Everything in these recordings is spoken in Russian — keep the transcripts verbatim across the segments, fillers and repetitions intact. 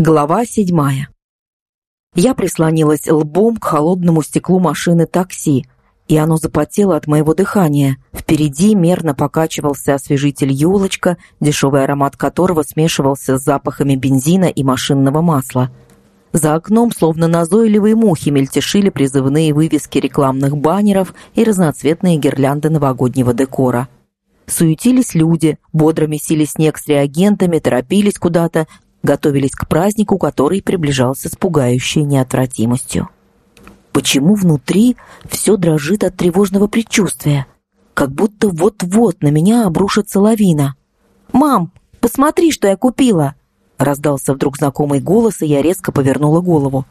Глава седьмая. Я прислонилась лбом к холодному стеклу машины такси, и оно запотело от моего дыхания. Впереди мерно покачивался освежитель «Елочка», дешевый аромат которого смешивался с запахами бензина и машинного масла. За окном, словно назойливые мухи, мельтешили призывные вывески рекламных баннеров и разноцветные гирлянды новогоднего декора. Суетились люди, бодро месили снег с реагентами, торопились куда-то, готовились к празднику, который приближался с пугающей неотвратимостью. Почему внутри все дрожит от тревожного предчувствия? Как будто вот-вот на меня обрушится лавина. «Мам, посмотри, что я купила!» Раздался вдруг знакомый голос, и я резко повернула голову.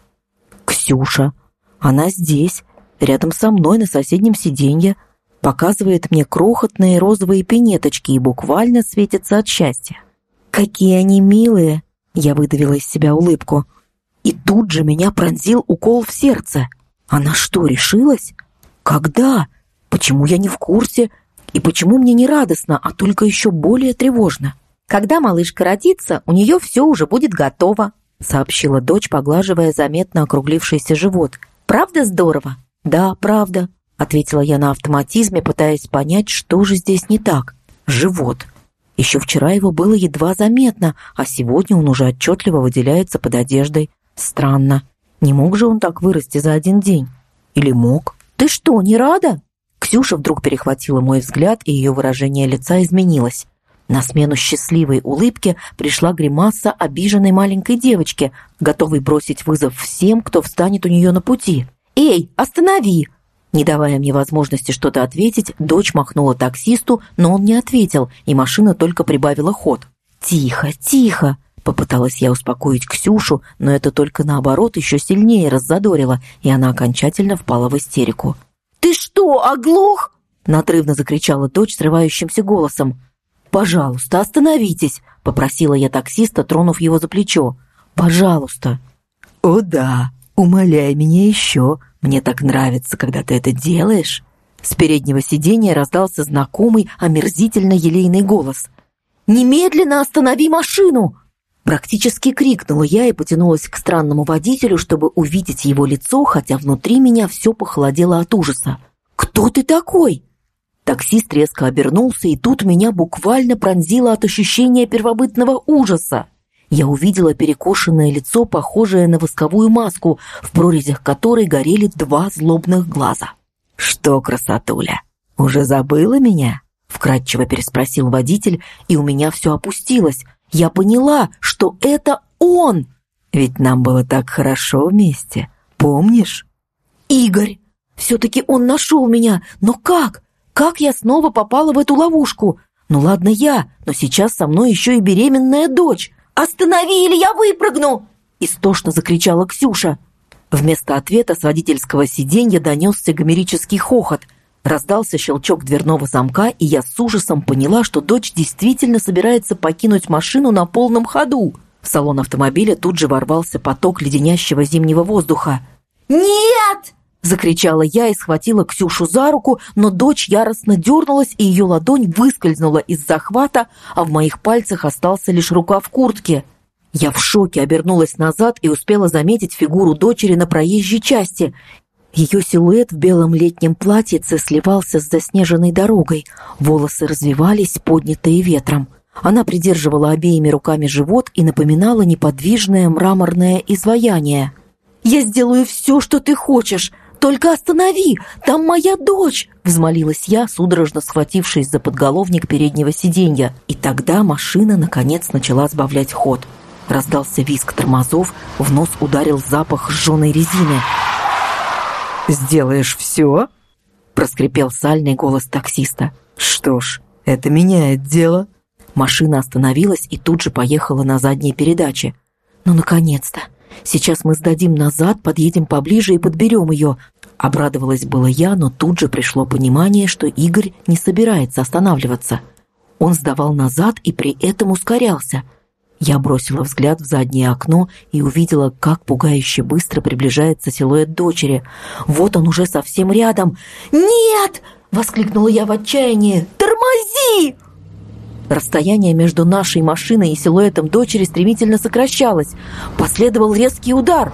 «Ксюша! Она здесь, рядом со мной на соседнем сиденье, показывает мне крохотные розовые пинеточки и буквально светится от счастья. Какие они милые!» Я выдавила из себя улыбку. И тут же меня пронзил укол в сердце. Она что, решилась? Когда? Почему я не в курсе? И почему мне не радостно, а только еще более тревожно? «Когда малышка родится, у нее все уже будет готово», сообщила дочь, поглаживая заметно округлившийся живот. «Правда здорово?» «Да, правда», ответила я на автоматизме, пытаясь понять, что же здесь не так. Живот. Еще вчера его было едва заметно, а сегодня он уже отчетливо выделяется под одеждой. Странно. Не мог же он так вырасти за один день? Или мог? «Ты что, не рада?» Ксюша вдруг перехватила мой взгляд, и ее выражение лица изменилось. На смену счастливой улыбке пришла гримаса обиженной маленькой девочки, готовой бросить вызов всем, кто встанет у нее на пути. «Эй, останови!» Не давая мне возможности что-то ответить, дочь махнула таксисту, но он не ответил, и машина только прибавила ход. «Тихо, тихо!» Попыталась я успокоить Ксюшу, но это только наоборот еще сильнее раззадорило, и она окончательно впала в истерику. «Ты что, оглох?» Надрывно закричала дочь срывающимся голосом. «Пожалуйста, остановитесь!» Попросила я таксиста, тронув его за плечо. «Пожалуйста!» «О да, умоляй меня еще! Мне так нравится, когда ты это делаешь!» С переднего сиденья раздался знакомый, омерзительно елейный голос. «Немедленно останови машину!» Практически крикнула я и потянулась к странному водителю, чтобы увидеть его лицо, хотя внутри меня все похолодело от ужаса. «Кто ты такой?» Таксист резко обернулся, и тут меня буквально пронзило от ощущения первобытного ужаса. Я увидела перекошенное лицо, похожее на восковую маску, в прорезях которой горели два злобных глаза. «Что, красотуля, уже забыла меня?» Вкратчиво переспросил водитель, и у меня все опустилось. Я поняла, что это он! Ведь нам было так хорошо вместе, помнишь? «Игорь! Все-таки он нашел меня! Но как? Как я снова попала в эту ловушку? Ну ладно я, но сейчас со мной еще и беременная дочь! «Останови, или я выпрыгну!» Истошно закричала Ксюша. Вместо ответа с водительского сиденья донесся гомерический хохот. Раздался щелчок дверного замка, и я с ужасом поняла, что дочь действительно собирается покинуть машину на полном ходу. В салон автомобиля тут же ворвался поток леденящего зимнего воздуха. «Нет!» — закричала я и схватила Ксюшу за руку, но дочь яростно дернулась, и ее ладонь выскользнула из захвата, а в моих пальцах остался лишь рукав куртки. Я в шоке обернулась назад и успела заметить фигуру дочери на проезжей части. Ее силуэт в белом летнем платьице сливался с заснеженной дорогой, волосы развивались, поднятые ветром. Она придерживала обеими руками живот и напоминала неподвижное мраморное изваяние. «Я сделаю все, что ты хочешь! Только останови! Там моя дочь!» — взмолилась я, судорожно схватившись за подголовник переднего сиденья. И тогда машина, наконец, начала сбавлять ход. Раздался визг тормозов, в нос ударил запах сжженной резины. «Сделаешь все?» — проскрипел сальный голос таксиста. «Что ж, это меняет дело». Машина остановилась и тут же поехала на задней передаче. «Ну, наконец-то! Сейчас мы сдадим назад, подъедем поближе и подберем ее». Обрадовалась была я, но тут же пришло понимание, что Игорь не собирается останавливаться. Он сдавал назад и при этом ускорялся. Я бросила взгляд в заднее окно и увидела, как пугающе быстро приближается силуэт дочери. Вот он уже совсем рядом. «Нет!» — воскликнула я в отчаянии. «Тормози!» Расстояние между нашей машиной и силуэтом дочери стремительно сокращалось. Последовал резкий удар.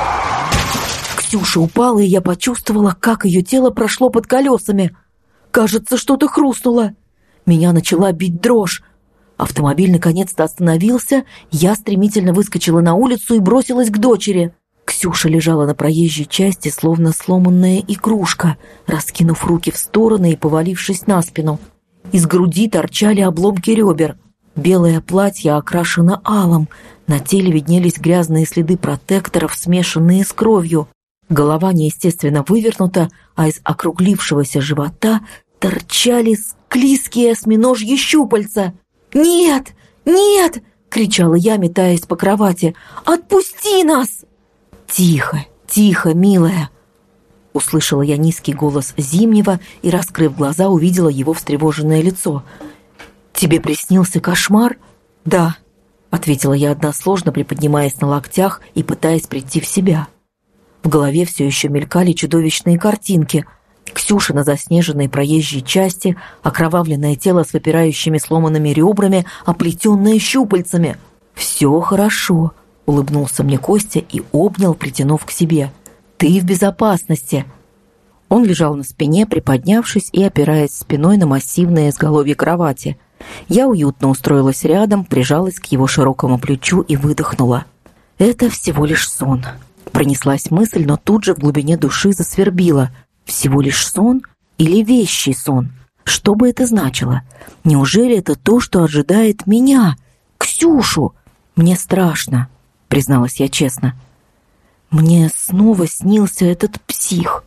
Ксюша упала, и я почувствовала, как ее тело прошло под колесами. Кажется, что-то хрустнуло. Меня начала бить дрожь. Автомобиль наконец-то остановился. Я стремительно выскочила на улицу и бросилась к дочери. Ксюша лежала на проезжей части, словно сломанная игрушка, раскинув руки в стороны и повалившись на спину. Из груди торчали обломки ребер. Белое платье окрашено алым. На теле виднелись грязные следы протекторов, смешанные с кровью. Голова неестественно вывернута, а из округлившегося живота торчали склизкие осьминожьи щупальца. «Нет! Нет!» — кричала я, метаясь по кровати. «Отпусти нас!» «Тихо, тихо, милая!» Услышала я низкий голос Зимнего и, раскрыв глаза, увидела его встревоженное лицо. «Тебе приснился кошмар?» «Да», — ответила я односложно, приподнимаясь на локтях и пытаясь прийти в себя. В голове все еще мелькали чудовищные картинки. Ксюша на заснеженной проезжей части, окровавленное тело с выпирающими сломанными ребрами, оплетенное щупальцами. «Все хорошо», — улыбнулся мне Костя и обнял, притянув к себе. «Ты в безопасности!» Он лежал на спине, приподнявшись и опираясь спиной на массивное изголовье кровати. Я уютно устроилась рядом, прижалась к его широкому плечу и выдохнула. «Это всего лишь сон». Пронеслась мысль, но тут же в глубине души засвербила. Всего лишь сон или вещий сон? Что бы это значило? Неужели это то, что ожидает меня? Ксюшу! Мне страшно, призналась я честно. Мне снова снился этот псих.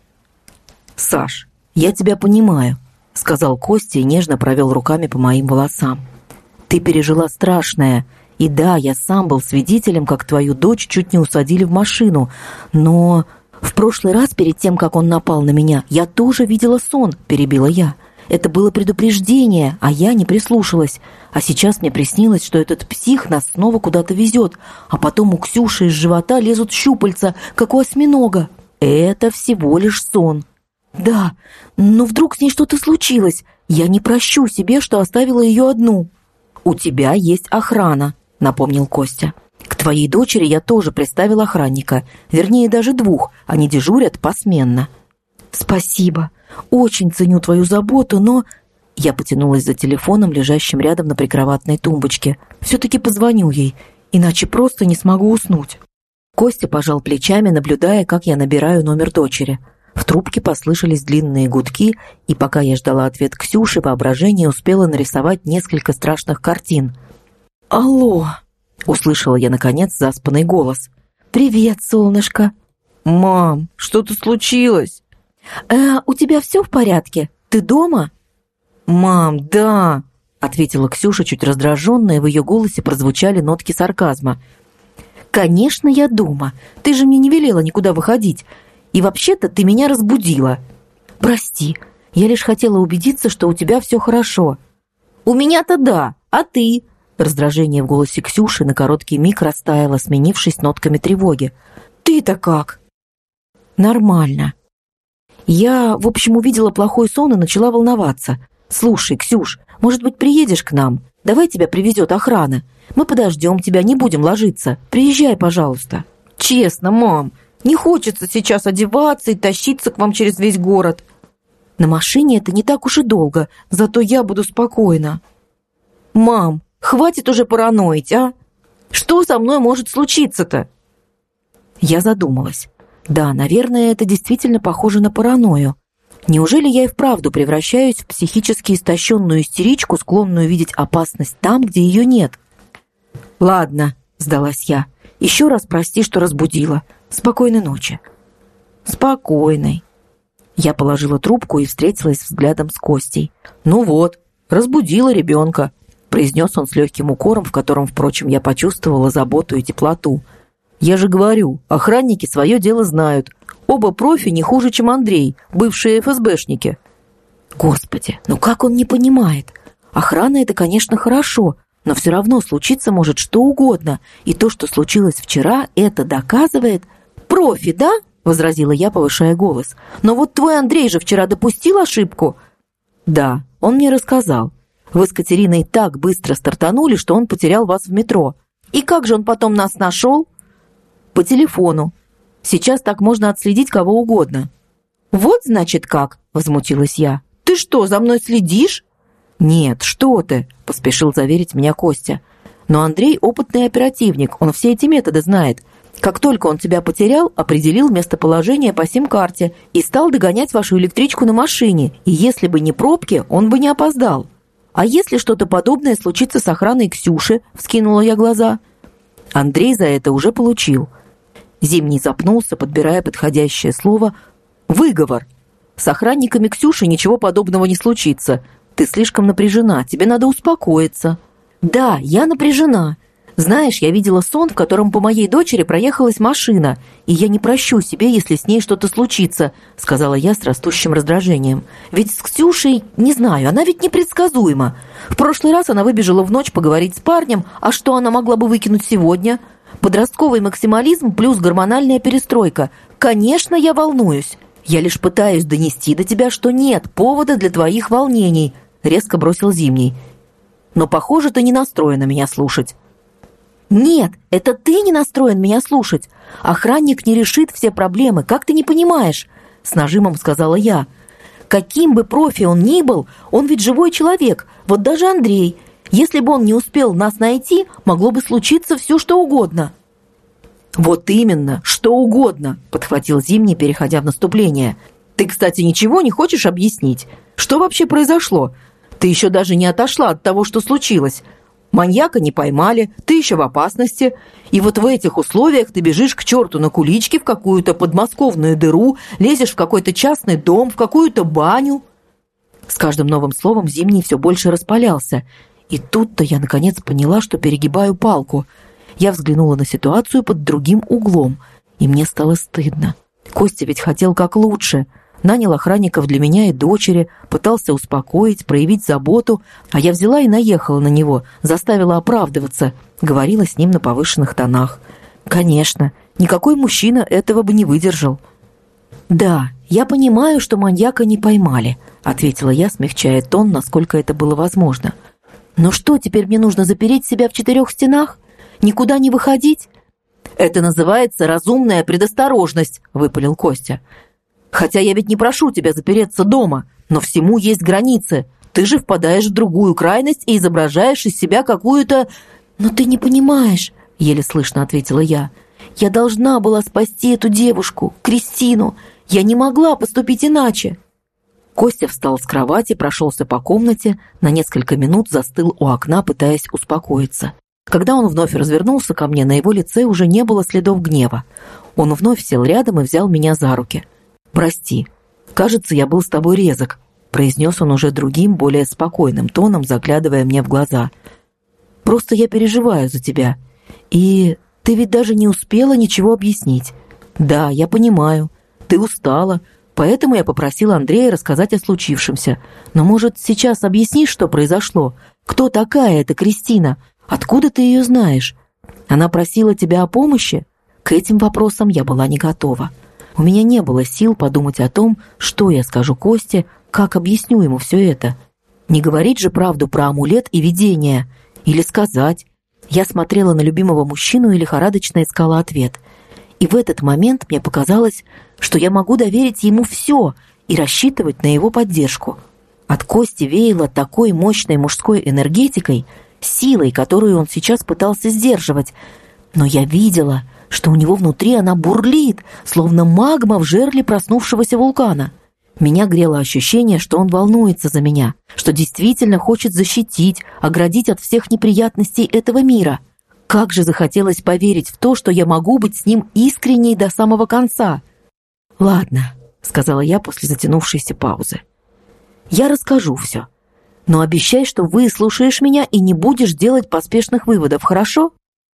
«Саш, я тебя понимаю», — сказал Костя и нежно провел руками по моим волосам. «Ты пережила страшное. И да, я сам был свидетелем, как твою дочь чуть не усадили в машину. Но в прошлый раз, перед тем, как он напал на меня, я тоже видела сон», — перебила я. «Это было предупреждение, а я не прислушалась. А сейчас мне приснилось, что этот псих нас снова куда-то везет, а потом у Ксюши из живота лезут щупальца, как у осьминога. Это всего лишь сон». «Да, но вдруг с ней что-то случилось. Я не прощу себе, что оставила ее одну». «У тебя есть охрана», — напомнил Костя. «К твоей дочери я тоже приставил охранника. Вернее, даже двух. Они дежурят посменно». «Спасибо. Очень ценю твою заботу, но...» Я потянулась за телефоном, лежащим рядом на прикроватной тумбочке. «Все-таки позвоню ей, иначе просто не смогу уснуть». Костя пожал плечами, наблюдая, как я набираю номер дочери. В трубке послышались длинные гудки, и пока я ждала ответ Ксюши, воображение успело нарисовать несколько страшных картин. «Алло!» — услышала я, наконец, заспанный голос. «Привет, солнышко!» «Мам, что-то случилось?» «Э, у тебя все в порядке? Ты дома?» «Мам, да!» — ответила Ксюша чуть раздраженно, и в ее голосе прозвучали нотки сарказма. «Конечно, я дома. Ты же мне не велела никуда выходить. И вообще-то ты меня разбудила». «Прости, я лишь хотела убедиться, что у тебя все хорошо». «У меня-то да, а ты?» Раздражение в голосе Ксюши на короткий миг растаяло, сменившись нотками тревоги. «Ты-то как?» «Нормально. Я, в общем, увидела плохой сон и начала волноваться. Слушай, Ксюш, может быть, приедешь к нам? Давай тебя привезет охрана. Мы подождем тебя, не будем ложиться. Приезжай, пожалуйста». «Честно, мам, не хочется сейчас одеваться и тащиться к вам через весь город». «На машине это не так уж и долго, зато я буду спокойна». «Мам, хватит уже параноить, а? Что со мной может случиться-то?» Я задумалась. Да, наверное, это действительно похоже на паранойю. Неужели я и вправду превращаюсь в психически истощенную истеричку, склонную видеть опасность там, где ее нет? «Ладно», — сдалась я. «Еще раз прости, что разбудила. Спокойной ночи». «Спокойной». Я положила трубку и встретилась взглядом с Костей. «Ну вот, разбудила ребенка», — произнес он с легким укором, в котором, впрочем, я почувствовала заботу и теплоту. «Я же говорю, охранники свое дело знают. Оба профи не хуже, чем Андрей, бывшие эф эс бэшники». Господи, ну как он не понимает? Охрана — это, конечно, хорошо, но все равно случиться может что угодно. И то, что случилось вчера, это доказывает... «Профи, да?» — возразила я, повышая голос. «Но вот твой Андрей же вчера допустил ошибку». «Да, он мне рассказал. Вы с Катериной так быстро стартанули, что он потерял вас в метро. И как же он потом нас нашел? По телефону. Сейчас так можно отследить кого угодно». «Вот, значит, как?» – возмутилась я. «Ты что, за мной следишь?» «Нет, что ты!» – поспешил заверить меня Костя. «Но Андрей опытный оперативник, он все эти методы знает. Как только он тебя потерял, определил местоположение по сим-карте и стал догонять вашу электричку на машине. И если бы не пробки, он бы не опоздал. А если что-то подобное случится с охраной Ксюши?» – вскинула я глаза. Андрей за это уже получил. Зимний запнулся, подбирая подходящее слово. «Выговор. С охранниками Ксюши ничего подобного не случится. Ты слишком напряжена, тебе надо успокоиться». «Да, я напряжена. Знаешь, я видела сон, в котором по моей дочери проехалась машина, и я не прощу себе, если с ней что-то случится», сказала я с растущим раздражением. «Ведь с Ксюшей, не знаю, она ведь непредсказуема. В прошлый раз она выбежала в ночь поговорить с парнем, а что она могла бы выкинуть сегодня? Подростковый максимализм плюс гормональная перестройка. Конечно, я волнуюсь. Я лишь пытаюсь донести до тебя, что нет повода для твоих волнений», резко бросил Зимний. «Но, похоже, ты не настроена меня слушать». «Нет, это ты не настроен меня слушать. Охранник не решит все проблемы, как ты не понимаешь?» С нажимом сказала я. «Каким бы профи он ни был, он ведь живой человек, вот даже Андрей. Если бы он не успел нас найти, могло бы случиться все, что угодно». «Вот именно, что угодно», — подхватил Зимний, переходя в наступление. «Ты, кстати, ничего не хочешь объяснить? Что вообще произошло? Ты еще даже не отошла от того, что случилось. Маньяка не поймали, ты еще в опасности. И вот в этих условиях ты бежишь к черту на куличке в какую-то подмосковную дыру, лезешь в какой-то частный дом, в какую-то баню». С каждым новым словом Зимний все больше распалялся. И тут-то я наконец поняла, что перегибаю палку. Я взглянула на ситуацию под другим углом, и мне стало стыдно. Костя ведь хотел как лучше. Нанял охранников для меня и дочери, пытался успокоить, проявить заботу, а я взяла и наехала на него, заставила оправдываться, говорила с ним на повышенных тонах. Конечно, никакой мужчина этого бы не выдержал. «Да, я понимаю, что маньяка не поймали», — ответила я, смягчая тон, насколько это было возможно. «Но что, теперь мне нужно запереть себя в четырех стенах? Никуда не выходить?» «Это называется разумная предосторожность», — выпалил Костя. «Хотя я ведь не прошу тебя запереться дома, но всему есть границы. Ты же впадаешь в другую крайность и изображаешь из себя какую-то...» «Но ты не понимаешь», — еле слышно ответила я. «Я должна была спасти эту девушку, Кристину. Я не могла поступить иначе». Костя встал с кровати, прошелся по комнате, на несколько минут застыл у окна, пытаясь успокоиться. Когда он вновь развернулся ко мне, на его лице уже не было следов гнева. Он вновь сел рядом и взял меня за руки. «Прости, кажется, я был с тобой резок», — произнес он уже другим, более спокойным тоном, заглядывая мне в глаза. «Просто я переживаю за тебя. И ты ведь даже не успела ничего объяснить. Да, я понимаю, ты устала, поэтому я попросила Андрея рассказать о случившемся. Но, может, сейчас объяснишь, что произошло? Кто такая эта Кристина? Откуда ты ее знаешь? Она просила тебя о помощи?» К этим вопросам я была не готова. У меня не было сил подумать о том, что я скажу Косте, как объясню ему все это. Не говорить же правду про амулет и видение. Или сказать. Я смотрела на любимого мужчину и лихорадочно искала ответ. И в этот момент мне показалось, что я могу доверить ему все и рассчитывать на его поддержку. От Кости веяло такой мощной мужской энергетикой, силой, которую он сейчас пытался сдерживать. Но я видела, что у него внутри она бурлит, словно магма в жерле проснувшегося вулкана. Меня грело ощущение, что он волнуется за меня, что действительно хочет защитить, оградить от всех неприятностей этого мира. Как же захотелось поверить в то, что я могу быть с ним искренней до самого конца. «Ладно», — сказала я после затянувшейся паузы. «Я расскажу все. Но обещай, что выслушаешь меня и не будешь делать поспешных выводов, хорошо?»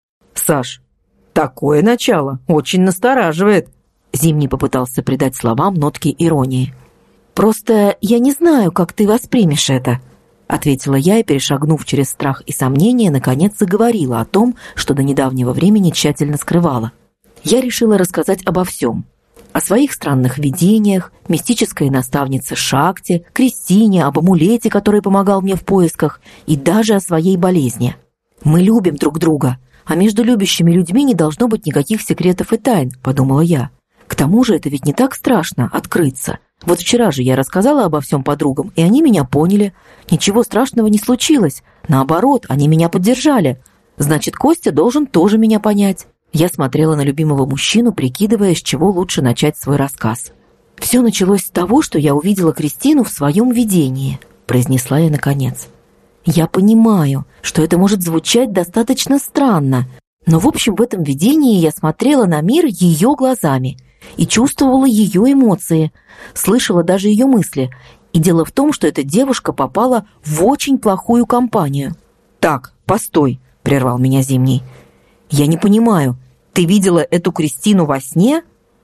«Саш, такое начало очень настораживает», — Зимний попытался придать словам нотки иронии. «Просто я не знаю, как ты воспримешь это», — ответила я и, перешагнув через страх и сомнения, наконец заговорила о том, что до недавнего времени тщательно скрывала. Я решила рассказать обо всем. О своих странных видениях, мистической наставнице Шакти, Кристине, об амулете, который помогал мне в поисках, и даже о своей болезни. «Мы любим друг друга, а между любящими людьми не должно быть никаких секретов и тайн», — подумала я. «К тому же это ведь не так страшно — открыться. Вот вчера же я рассказала обо всем подругам, и они меня поняли. Ничего страшного не случилось. Наоборот, они меня поддержали. Значит, Костя должен тоже меня понять». Я смотрела на любимого мужчину, прикидывая, с чего лучше начать свой рассказ. «Все началось с того, что я увидела Кристину в своем видении», — произнесла я наконец. «Я понимаю, что это может звучать достаточно странно, но, в общем, в этом видении я смотрела на мир ее глазами и чувствовала ее эмоции, слышала даже ее мысли. И дело в том, что эта девушка попала в очень плохую компанию». «Так, постой», — прервал меня Зимний. «Я не понимаю, ты видела эту Кристину во сне?»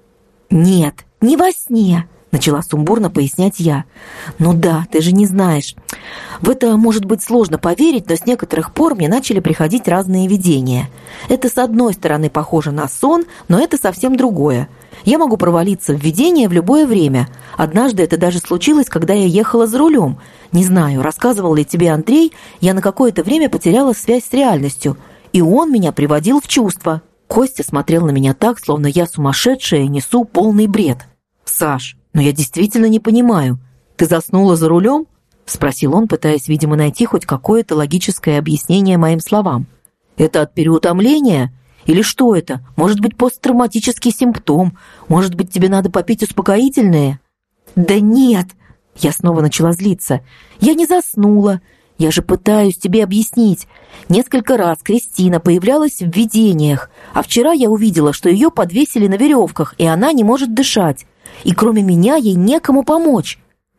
«Нет, не во сне», — начала сумбурно пояснять я. «Ну да, ты же не знаешь. В это может быть сложно поверить, но с некоторых пор мне начали приходить разные видения. Это с одной стороны похоже на сон, но это совсем другое. Я могу провалиться в видение в любое время. Однажды это даже случилось, когда я ехала за рулем. Не знаю, рассказывал ли тебе Андрей, я на какое-то время потеряла связь с реальностью, и он меня приводил в чувство». Костя смотрел на меня так, словно я сумасшедшая и несу полный бред. «Саш, но я действительно не понимаю. Ты заснула за рулем?» — спросил он, пытаясь, видимо, найти хоть какое-то логическое объяснение моим словам. «Это от переутомления? Или что это? Может быть, посттравматический симптом? Может быть, тебе надо попить успокоительное?» «Да нет!» — я снова начала злиться. «Я не заснула. Я же пытаюсь тебе объяснить. Несколько раз Кристина появлялась в видениях, а вчера я увидела, что ее подвесили на веревках, и она не может дышать. И кроме меня ей некому помочь».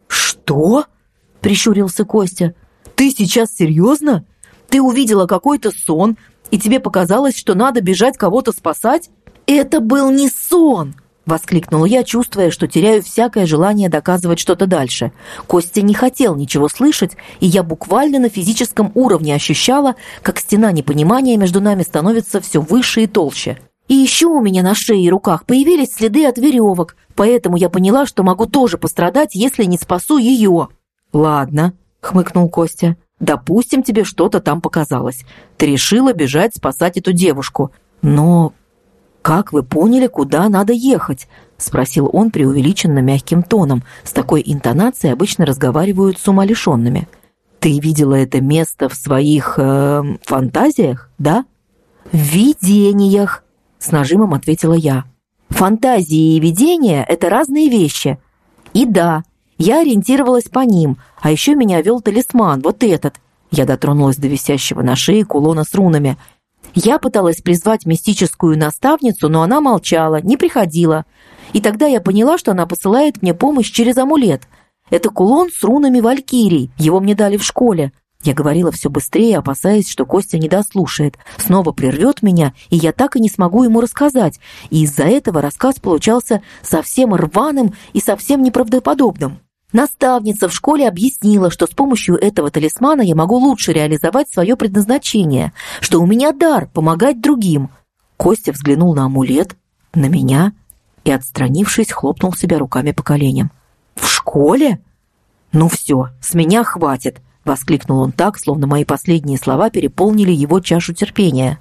«Что?» — прищурился Костя. «Ты сейчас серьезно? Ты увидела какой-то сон, и тебе показалось, что надо бежать кого-то спасать?» «Это был не сон!» — воскликнула я, чувствуя, что теряю всякое желание доказывать что-то дальше. Костя не хотел ничего слышать, и я буквально на физическом уровне ощущала, как стена непонимания между нами становится все выше и толще. И еще у меня на шее и руках появились следы от веревок, поэтому я поняла, что могу тоже пострадать, если не спасу ее. «Ладно», — хмыкнул Костя, — «допустим, тебе что-то там показалось. Ты решила бежать спасать эту девушку. Но как вы поняли, куда надо ехать?» — спросил он преувеличенно мягким тоном. С такой интонацией обычно разговаривают с умалишенными. «Ты видела это место в своих э, фантазиях, да?» «В видениях», — с нажимом ответила я. «Фантазии и видения — это разные вещи. И да, я ориентировалась по ним, а еще меня вел талисман, вот этот». Я дотронулась до висящего на шее кулона с рунами. Я пыталась призвать мистическую наставницу, но она молчала, не приходила. И тогда я поняла, что она посылает мне помощь через амулет. Это кулон с рунами валькирий, его мне дали в школе. Я говорила все быстрее, опасаясь, что Костя не дослушает. Снова прервет меня, и я так и не смогу ему рассказать. И из-за этого рассказ получался совсем рваным и совсем неправдоподобным. Наставница в школе объяснила, что с помощью этого талисмана я могу лучше реализовать свое предназначение, что у меня дар помогать другим. Костя взглянул на амулет, на меня и, отстранившись, хлопнул себя руками по коленям. «В школе? Ну все, с меня хватит!» — воскликнул он так, словно мои последние слова переполнили его чашу терпения.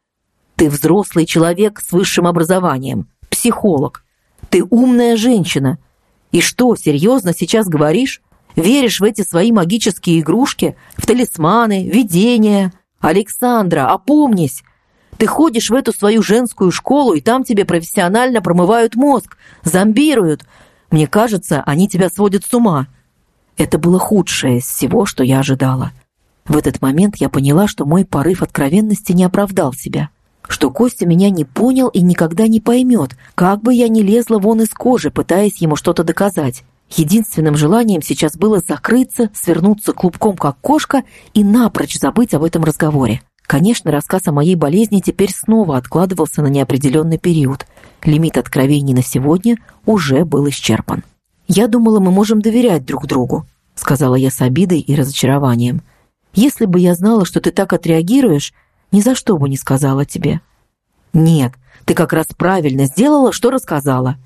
«Ты взрослый человек с высшим образованием, психолог. Ты умная женщина. И что, серьезно сейчас говоришь? Веришь в эти свои магические игрушки, в талисманы, видения? Александра, опомнись! Ты ходишь в эту свою женскую школу, и там тебе профессионально промывают мозг, зомбируют. Мне кажется, они тебя сводят с ума». Это было худшее из всего, что я ожидала. В этот момент я поняла, что мой порыв откровенности не оправдал себя, что Костя меня не понял и никогда не поймет, как бы я ни лезла вон из кожи, пытаясь ему что-то доказать. Единственным желанием сейчас было закрыться, свернуться клубком, как кошка, и напрочь забыть об этом разговоре. Конечно, рассказ о моей болезни теперь снова откладывался на неопределенный период. Лимит откровений на сегодня уже был исчерпан. «Я думала, мы можем доверять друг другу», — сказала я с обидой и разочарованием. «Если бы я знала, что ты так отреагируешь, ни за что бы не сказала тебе». «Нет, ты как раз правильно сделала, что рассказала».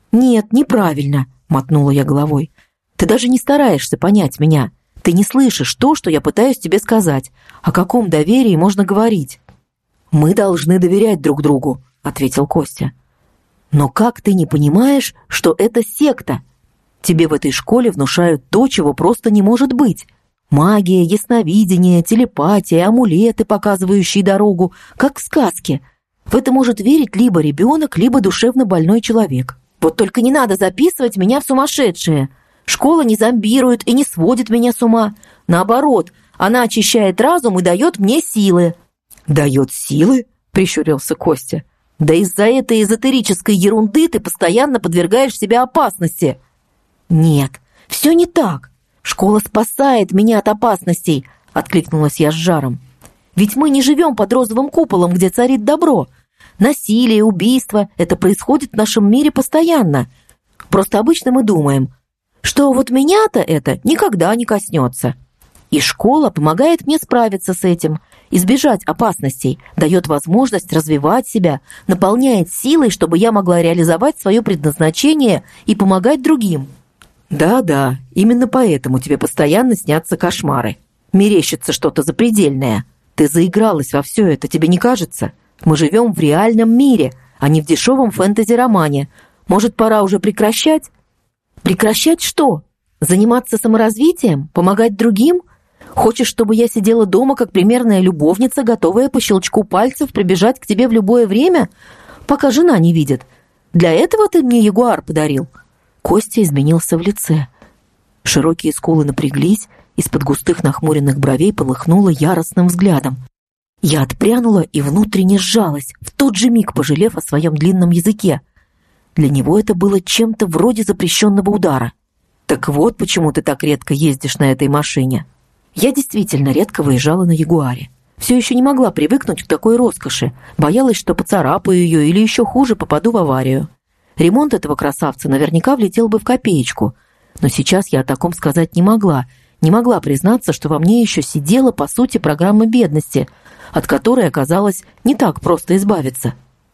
«Нет, неправильно», — мотнула я головой. «Ты даже не стараешься понять меня. Ты не слышишь то, что я пытаюсь тебе сказать. О каком доверии можно говорить?» «Мы должны доверять друг другу», — ответил Костя. «Но как ты не понимаешь, что это секта? Тебе в этой школе внушают то, чего просто не может быть. Магия, ясновидение, телепатия, амулеты, показывающие дорогу, как в сказке. В это может верить либо ребенок, либо душевно больной человек. Вот только не надо записывать меня в сумасшедшие. Школа не зомбирует и не сводит меня с ума. Наоборот, она очищает разум и дает мне силы». «Дает силы?» — прищурился Костя. «Да из-за этой эзотерической ерунды ты постоянно подвергаешь себя опасности». «Нет, все не так. Школа спасает меня от опасностей», — откликнулась я с жаром. «Ведь мы не живем под розовым куполом, где царит добро. Насилие, убийство — это происходит в нашем мире постоянно. Просто обычно мы думаем, что вот меня-то это никогда не коснется. И школа помогает мне справиться с этим, избежать опасностей, дает возможность развивать себя, наполняет силой, чтобы я могла реализовать свое предназначение и помогать другим». «Да-да, именно поэтому тебе постоянно снятся кошмары. Мерещится что-то запредельное. Ты заигралась во все это, тебе не кажется? Мы живем в реальном мире, а не в дешевом фэнтези-романе. Может, пора уже прекращать?» «Прекращать что? Заниматься саморазвитием? Помогать другим? Хочешь, чтобы я сидела дома, как примерная любовница, готовая по щелчку пальцев прибежать к тебе в любое время, пока жена не видит? Для этого ты мне ягуар подарил?» Костя изменился в лице. Широкие скулы напряглись, из-под густых нахмуренных бровей полыхнуло яростным взглядом. Я отпрянула и внутренне сжалась, в тот же миг пожалев о своем длинном языке. Для него это было чем-то вроде запрещенного удара. «Так вот почему ты так редко ездишь на этой машине». Я действительно редко выезжала на ягуаре. Все еще не могла привыкнуть к такой роскоши, боялась, что поцарапаю ее или еще хуже, попаду в аварию. Ремонт этого красавца наверняка влетел бы в копеечку, но сейчас я о таком сказать не могла, не могла признаться, что во мне еще сидела, по сути, программа бедности, от которой оказалось не так просто избавиться.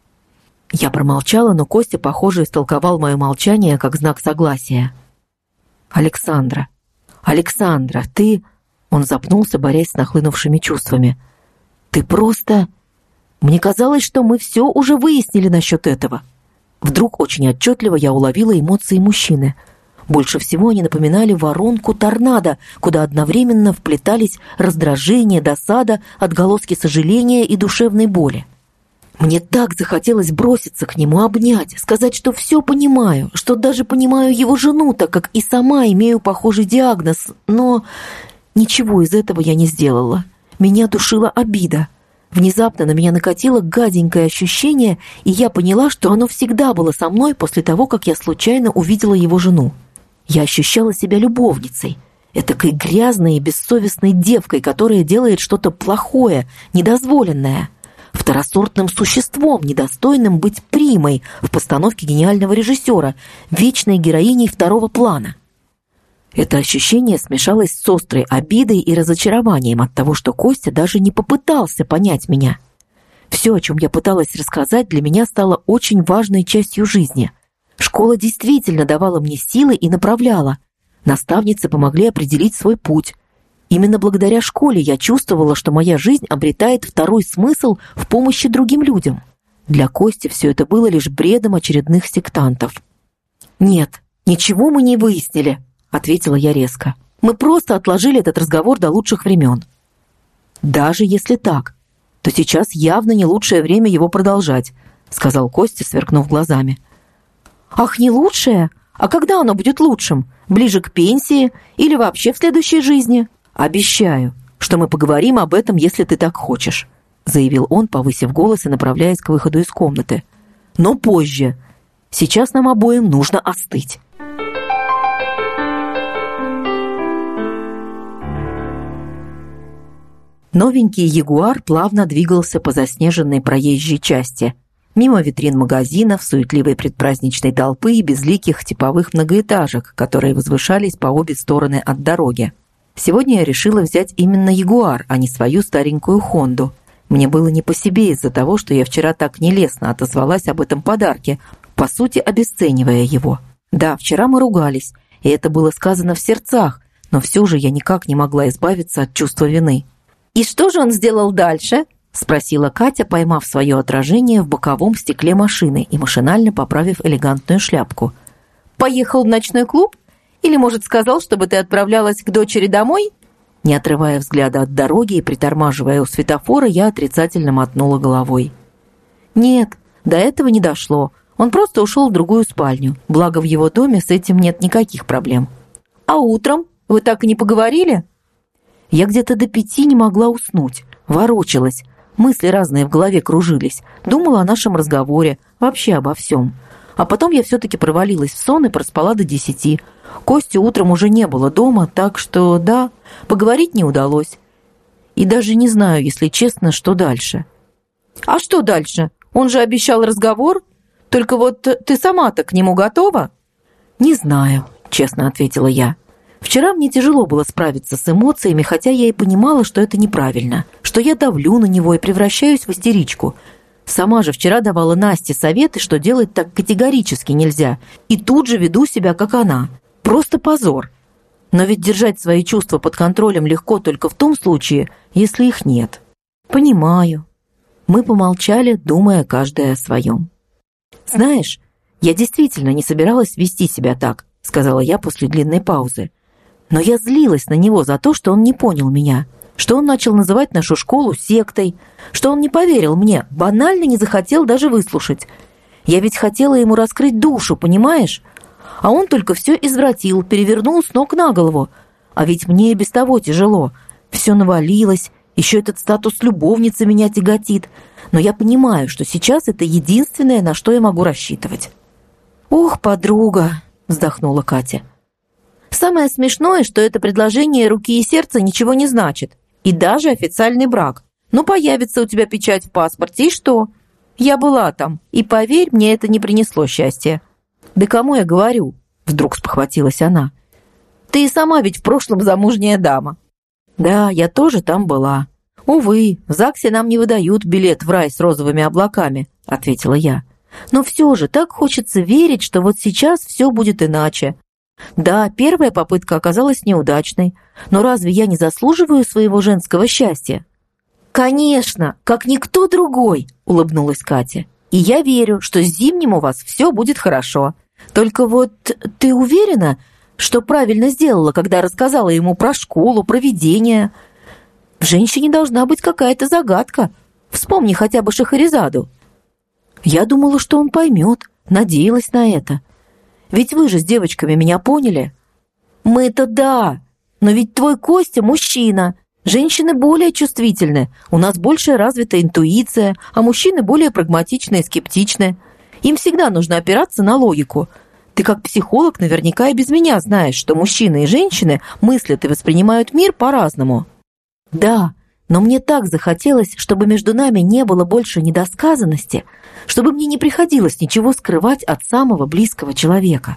Я промолчала, но Костя, похоже, истолковал мое молчание как знак согласия. «Александра, Александра, ты...» Он запнулся, борясь с нахлынувшими чувствами. «Ты просто... Мне казалось, что мы все уже выяснили насчет этого». Вдруг очень отчетливо я уловила эмоции мужчины. Больше всего они напоминали воронку торнадо, куда одновременно вплетались раздражение, досада, отголоски сожаления и душевной боли. Мне так захотелось броситься к нему, обнять, сказать, что все понимаю, что даже понимаю его жену, так как и сама имею похожий диагноз, но ничего из этого я не сделала. Меня душила обида. Внезапно на меня накатило гаденькое ощущение, и я поняла, что оно всегда было со мной после того, как я случайно увидела его жену. Я ощущала себя любовницей, этакой грязной и бессовестной девкой, которая делает что-то плохое, недозволенное, второсортным существом, недостойным быть примой в постановке гениального режиссера, вечной героиней второго плана. Это ощущение смешалось с острой обидой и разочарованием от того, что Костя даже не попытался понять меня. Все, о чем я пыталась рассказать, для меня стало очень важной частью жизни. Школа действительно давала мне силы и направляла. Наставницы помогли определить свой путь. Именно благодаря школе я чувствовала, что моя жизнь обретает второй смысл в помощи другим людям. Для Кости все это было лишь бредом очередных сектантов. «Нет, ничего мы не выяснили», — ответила я резко. «Мы просто отложили этот разговор до лучших времен». «Даже если так, то сейчас явно не лучшее время его продолжать», — сказал Костя, сверкнув глазами. «Ах, не лучшее? А когда оно будет лучшим? Ближе к пенсии или вообще в следующей жизни?» «Обещаю, что мы поговорим об этом, если ты так хочешь», — заявил он, повысив голос и направляясь к выходу из комнаты. «Но позже. Сейчас нам обоим нужно остыть». Новенький ягуар плавно двигался по заснеженной проезжей части, мимо витрин магазинов, суетливой предпраздничной толпы и безликих типовых многоэтажек, которые возвышались по обе стороны от дороги. Сегодня я решила взять именно ягуар, а не свою старенькую Хонду. Мне было не по себе из-за того, что я вчера так нелестно отозвалась об этом подарке, по сути обесценивая его. Да, вчера мы ругались, и это было сказано в сердцах, но все же я никак не могла избавиться от чувства вины. «И что же он сделал дальше?» – спросила Катя, поймав свое отражение в боковом стекле машины и машинально поправив элегантную шляпку. «Поехал в ночной клуб? Или, может, сказал, чтобы ты отправлялась к дочери домой?» Не отрывая взгляда от дороги и притормаживая у светофора, я отрицательно мотнула головой. «Нет, до этого не дошло. Он просто ушел в другую спальню. Благо, в его доме с этим нет никаких проблем». «А утром? Вы так и не поговорили?» Я где-то до пяти не могла уснуть. Ворочалась. Мысли разные в голове кружились. Думала о нашем разговоре, вообще обо всем. А потом я все-таки провалилась в сон и проспала до десяти. Кости утром уже не было дома, так что, да, поговорить не удалось. И даже не знаю, если честно, что дальше. «А что дальше? Он же обещал разговор. Только вот ты сама-то к нему готова?» «Не знаю», — честно ответила я. Вчера мне тяжело было справиться с эмоциями, хотя я и понимала, что это неправильно, что я давлю на него и превращаюсь в истеричку. Сама же вчера давала Насте советы, что делать так категорически нельзя, и тут же веду себя, как она. Просто позор. Но ведь держать свои чувства под контролем легко только в том случае, если их нет. Понимаю. Мы помолчали, думая каждая о своем. «Знаешь, я действительно не собиралась вести себя так», — сказала я после длинной паузы. Но я злилась на него за то, что он не понял меня, что он начал называть нашу школу сектой, что он не поверил мне, банально не захотел даже выслушать. Я ведь хотела ему раскрыть душу, понимаешь? А он только все извратил, перевернул с ног на голову. А ведь мне и без того тяжело. Все навалилось, еще этот статус любовницы меня тяготит. Но я понимаю, что сейчас это единственное, на что я могу рассчитывать». «Ох, подруга», — вздохнула Катя. «Самое смешное, что это предложение руки и сердца ничего не значит. И даже официальный брак. Ну, появится у тебя печать в паспорте, и что? Я была там, и, поверь, мне это не принесло счастья». «Да кому я говорю?» — вдруг спохватилась она. «Ты и сама ведь в прошлом замужняя дама». «Да, я тоже там была. Увы, в ЗАГСе нам не выдают билет в рай с розовыми облаками», — ответила я. «Но все же так хочется верить, что вот сейчас все будет иначе. Да, первая попытка оказалась неудачной, но разве я не заслуживаю своего женского счастья?» «Конечно, как никто другой», — улыбнулась Катя. «И я верю, что с Зимним у вас все будет хорошо. Только вот ты уверена, что правильно сделала, когда рассказала ему про школу, про видение? В женщине должна быть какая-то загадка. Вспомни хотя бы Шахерезаду». Я думала, что он поймет, надеялась на это. Ведь вы же с девочками меня поняли. Мы-то да, но ведь твой Костя мужчина. Женщины более чувствительны, у нас больше развита интуиция, а мужчины более прагматичны и скептичны. Им всегда нужно опираться на логику. Ты как психолог наверняка и без меня знаешь, что мужчины и женщины мыслят и воспринимают мир по-разному. Да, но мне так захотелось, чтобы между нами не было больше недосказанности, чтобы мне не приходилось ничего скрывать от самого близкого человека.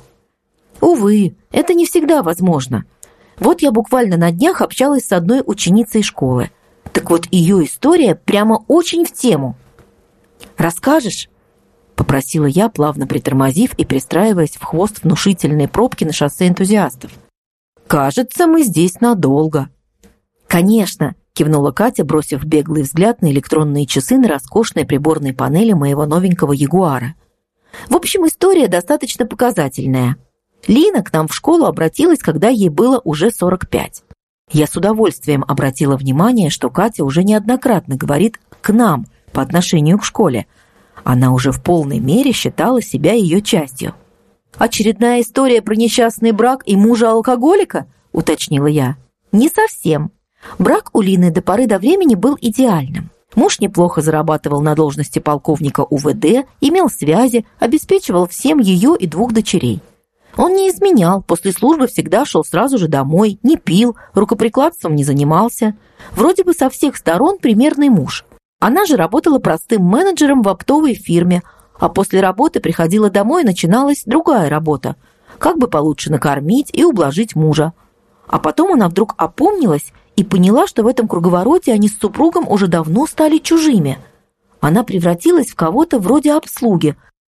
Увы, это не всегда возможно. Вот я буквально на днях общалась с одной ученицей школы. Так вот, ее история прямо очень в тему. «Расскажешь?» — попросила я, плавно притормозив и пристраиваясь в хвост внушительной пробки на шоссе энтузиастов. «Кажется, мы здесь надолго». «Конечно», — кивнула Катя, бросив беглый взгляд на электронные часы на роскошной приборной панели моего новенького Ягуара. «В общем, история достаточно показательная. Лина к нам в школу обратилась, когда ей было уже сорок пять. Я с удовольствием обратила внимание, что Катя уже неоднократно говорит «к нам» по отношению к школе. Она уже в полной мере считала себя ее частью. «Очередная история про несчастный брак и мужа-алкоголика?» — уточнила я. «Не совсем. Брак у Лины до поры до времени был идеальным. Муж неплохо зарабатывал на должности полковника У В Д, имел связи, обеспечивал всем ее и двух дочерей. Он не изменял, после службы всегда шел сразу же домой, не пил, рукоприкладством не занимался. Вроде бы со всех сторон примерный муж. Она же работала простым менеджером в оптовой фирме, а после работы приходила домой и начиналась другая работа. Как бы получше накормить и ублажить мужа. А потом она вдруг опомнилась и поняла, что в этом круговороте они с супругом уже давно стали чужими. Она превратилась в кого-то вроде обслуги,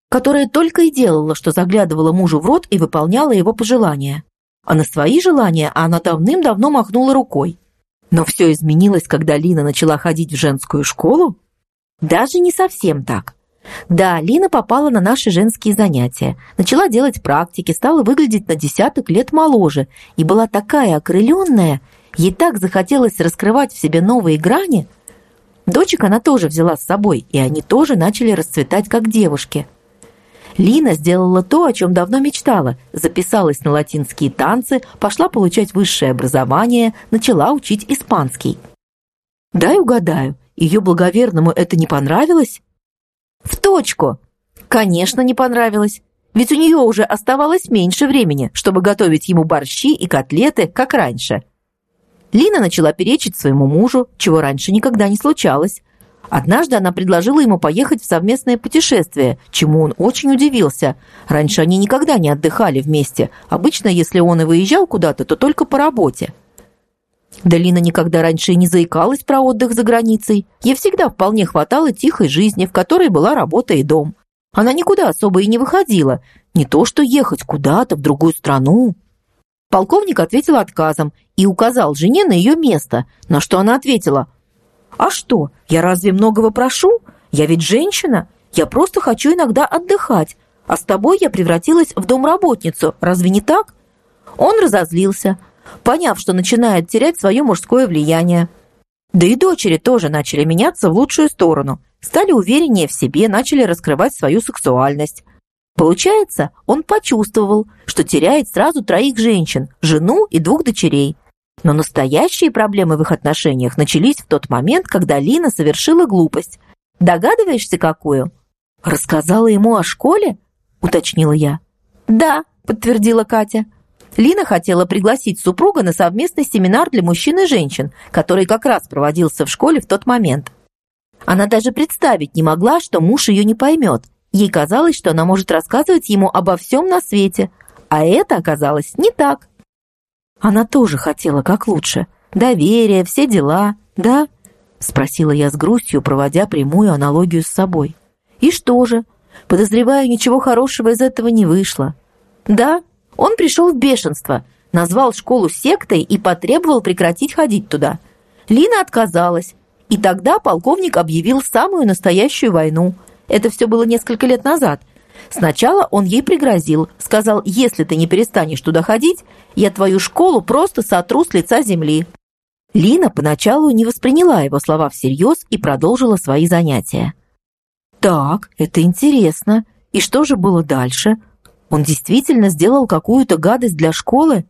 которая только и делала, что заглядывала мужу в рот и выполняла его пожелания. А на свои желания она давным-давно махнула рукой. Но все изменилось, когда Лина начала ходить в женскую школу? Даже не совсем так. Да, Лина попала на наши женские занятия, начала делать практики, стала выглядеть на десяток лет моложе и была такая окрыленная, ей так захотелось раскрывать в себе новые грани. Дочек она тоже взяла с собой, и они тоже начали расцветать как девушки. Лина сделала то, о чем давно мечтала, записалась на латинские танцы, пошла получать высшее образование, начала учить испанский. Дай угадаю, ее благоверному это не понравилось? В точку! Конечно, не понравилось, ведь у нее уже оставалось меньше времени, чтобы готовить ему борщи и котлеты, как раньше. Лина начала перечить своему мужу, чего раньше никогда не случалось. Однажды она предложила ему поехать в совместное путешествие, чему он очень удивился. Раньше они никогда не отдыхали вместе. Обычно, если он и выезжал куда-то, то только по работе. Да Лина никогда раньше и не заикалась про отдых за границей. Ей всегда вполне хватало тихой жизни, в которой была работа и дом. Она никуда особо и не выходила. Не то что ехать куда-то в другую страну. Полковник ответил отказом и указал жене на ее место, на что она ответила: «А что, я разве многого прошу? Я ведь женщина. Я просто хочу иногда отдыхать. А с тобой я превратилась в домработницу. Разве не так?» Он разозлился, поняв, что начинает терять свое мужское влияние. Да и дочери тоже начали меняться в лучшую сторону. Стали увереннее в себе, начали раскрывать свою сексуальность. Получается, он почувствовал, что теряет сразу троих женщин, жену и двух дочерей. Но настоящие проблемы в их отношениях начались в тот момент, когда Лина совершила глупость. Догадываешься, какую? Рассказала ему о школе? Уточнила я. Да, подтвердила Катя. Лина хотела пригласить супруга на совместный семинар для мужчин и женщин, который как раз проводился в школе в тот момент. Она даже представить не могла, что муж ее не поймет. Ей казалось, что она может рассказывать ему обо всем на свете, а это оказалось не так. Она тоже хотела как лучше. Доверие, все дела, да? Спросила я с грустью, проводя прямую аналогию с собой. И что же? Подозреваю, ничего хорошего из этого не вышло. Да, он пришел в бешенство, назвал школу сектой и потребовал прекратить ходить туда. Лина отказалась, и тогда полковник объявил самую настоящую войну. Это все было несколько лет назад. Сначала он ей пригрозил, сказал: «Если ты не перестанешь туда ходить, я твою школу просто сотру с лица земли». Лина поначалу не восприняла его слова всерьез и продолжила свои занятия. «Так, это интересно. И что же было дальше? Он действительно сделал какую-то гадость для школы?»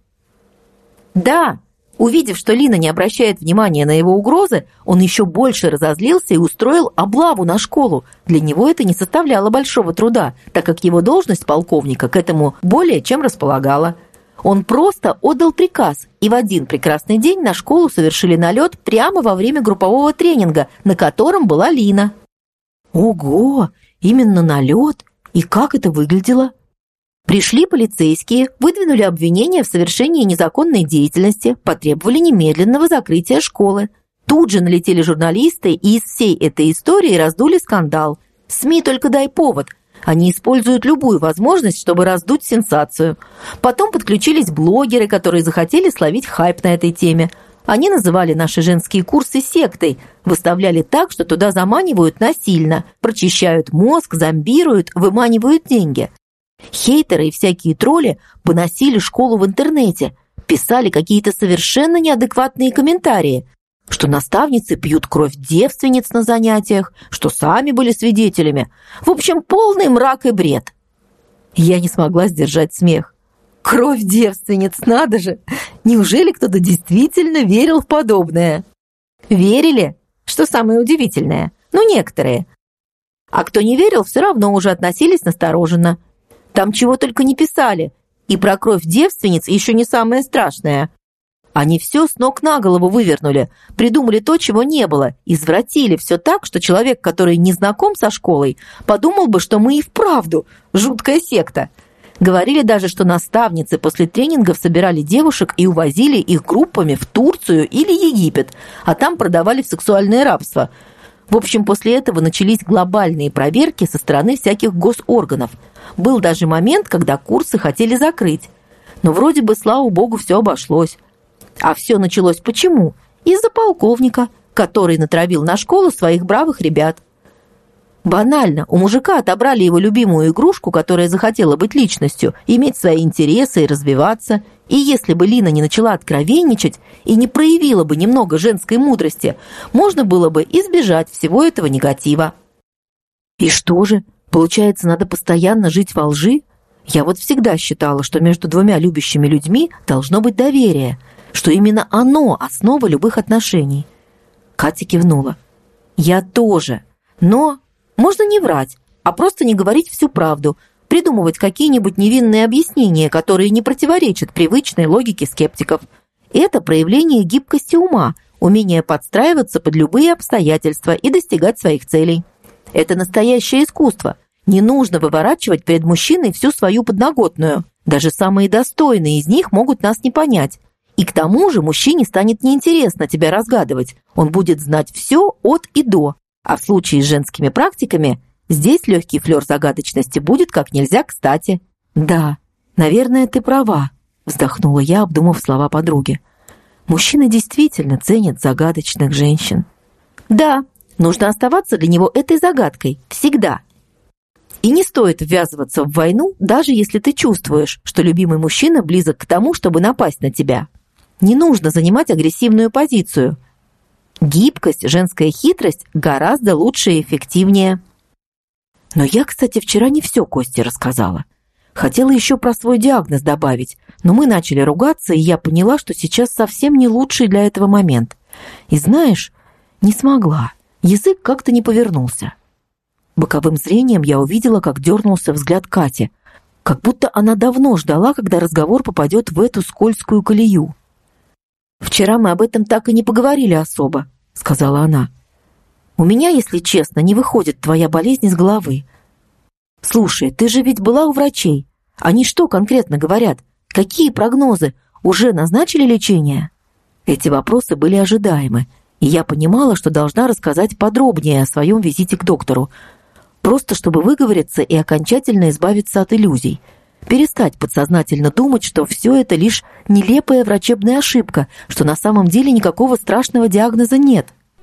«Да». Увидев, что Лина не обращает внимания на его угрозы, он еще больше разозлился и устроил облаву на школу. Для него это не составляло большого труда, так как его должность полковника к этому более чем располагала. Он просто отдал приказ, и в один прекрасный день на школу совершили налет прямо во время группового тренинга, на котором была Лина. Ого, именно налет? И как это выглядело? Пришли полицейские, выдвинули обвинение в совершении незаконной деятельности, потребовали немедленного закрытия школы. Тут же налетели журналисты и из всей этой истории раздули скандал. СМИ только дай повод. Они используют любую возможность, чтобы раздуть сенсацию. Потом подключились блогеры, которые захотели словить хайп на этой теме. Они называли наши женские курсы сектой, выставляли так, что туда заманивают насильно, прочищают мозг, зомбируют, выманивают деньги. Хейтеры и всякие тролли поносили школу в интернете, писали какие-то совершенно неадекватные комментарии, что наставницы пьют кровь девственниц на занятиях, что сами были свидетелями. В общем, полный мрак и бред. Я не смогла сдержать смех. Кровь девственниц, надо же! Неужели кто-то действительно верил в подобное? Верили? Что самое удивительное? Ну, некоторые. А кто не верил, все равно уже относились настороженно. Там чего только не писали. И про кровь девственниц еще не самое страшное. Они все с ног на голову вывернули, придумали то, чего не было, извратили все так, что человек, который не знаком со школой, подумал бы, что мы и вправду жуткая секта. Говорили даже, что наставницы после тренингов собирали девушек и увозили их группами в Турцию или Египет, а там продавали в сексуальное рабство. В общем, после этого начались глобальные проверки со стороны всяких госорганов. Был даже момент, когда курсы хотели закрыть. Но вроде бы, слава богу, все обошлось. А все началось почему? Из-за полковника, который натравил на школу своих бравых ребят. Банально, у мужика отобрали его любимую игрушку, которая захотела быть личностью, иметь свои интересы и развиваться. И если бы Лина не начала откровенничать и не проявила бы немного женской мудрости, можно было бы избежать всего этого негатива. И что же, получается, надо постоянно жить во лжи? Я вот всегда считала, что между двумя любящими людьми должно быть доверие, что именно оно основа любых отношений. Катя кивнула. Я тоже, но... Можно не врать, а просто не говорить всю правду, придумывать какие-нибудь невинные объяснения, которые не противоречат привычной логике скептиков. Это проявление гибкости ума, умение подстраиваться под любые обстоятельства и достигать своих целей. Это настоящее искусство. Не нужно выворачивать перед мужчиной всю свою подноготную. Даже самые достойные из них могут нас не понять. И к тому же мужчине станет неинтересно тебя разгадывать. Он будет знать все от и до. А в случае с женскими практиками здесь легкий флер загадочности будет как нельзя кстати. «Да, наверное, ты права», — вздохнула я, обдумав слова подруги. «Мужчины действительно ценят загадочных женщин». «Да, нужно оставаться для него этой загадкой. Всегда. И не стоит ввязываться в войну, даже если ты чувствуешь, что любимый мужчина близок к тому, чтобы напасть на тебя. Не нужно занимать агрессивную позицию. Гибкость, женская хитрость гораздо лучше и эффективнее». Но я, кстати, вчера не все Косте рассказала. Хотела еще про свой диагноз добавить, но мы начали ругаться, и я поняла, что сейчас совсем не лучший для этого момент. И знаешь, не смогла. Язык как-то не повернулся. Боковым зрением я увидела, как дернулся взгляд Кати, как будто она давно ждала, когда разговор попадет в эту скользкую колею. «Вчера мы об этом так и не поговорили особо», — сказала она. «У меня, если честно, не выходит твоя болезнь из головы. Слушай, ты же ведь была у врачей. Они что конкретно говорят? Какие прогнозы? Уже назначили лечение?» Эти вопросы были ожидаемы, и я понимала, что должна рассказать подробнее о своем визите к доктору, просто чтобы выговориться и окончательно избавиться от иллюзий. Перестать подсознательно думать, что все это лишь нелепая врачебная ошибка, что на самом деле никакого страшного диагноза нет.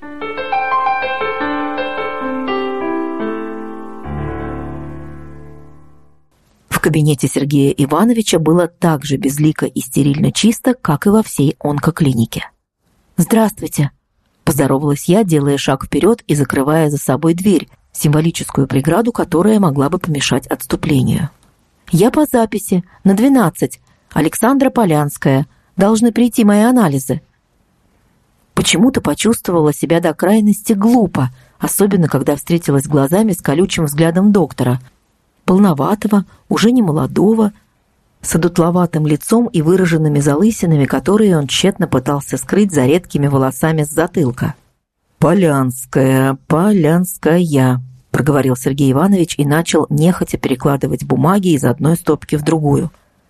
В кабинете Сергея Ивановича было так же безлико и стерильно чисто, как и во всей онкоклинике. «Здравствуйте», — поздоровалась я, делая шаг вперед и закрывая за собой дверь, символическую преграду, которая могла бы помешать отступлению. «Я по записи, на двенадцать, Александра Полянская. Должны прийти мои анализы». Почему-то почувствовала себя до крайности глупо, особенно когда встретилась глазами с колючим взглядом доктора. Полноватого, уже не молодого, с одутловатым лицом и выраженными залысинами, которые он тщетно пытался скрыть за редкими волосами с затылка. «Полянская, Полянская», — проговорил Сергей Иванович и начал нехотя перекладывать бумаги из одной стопки в другую.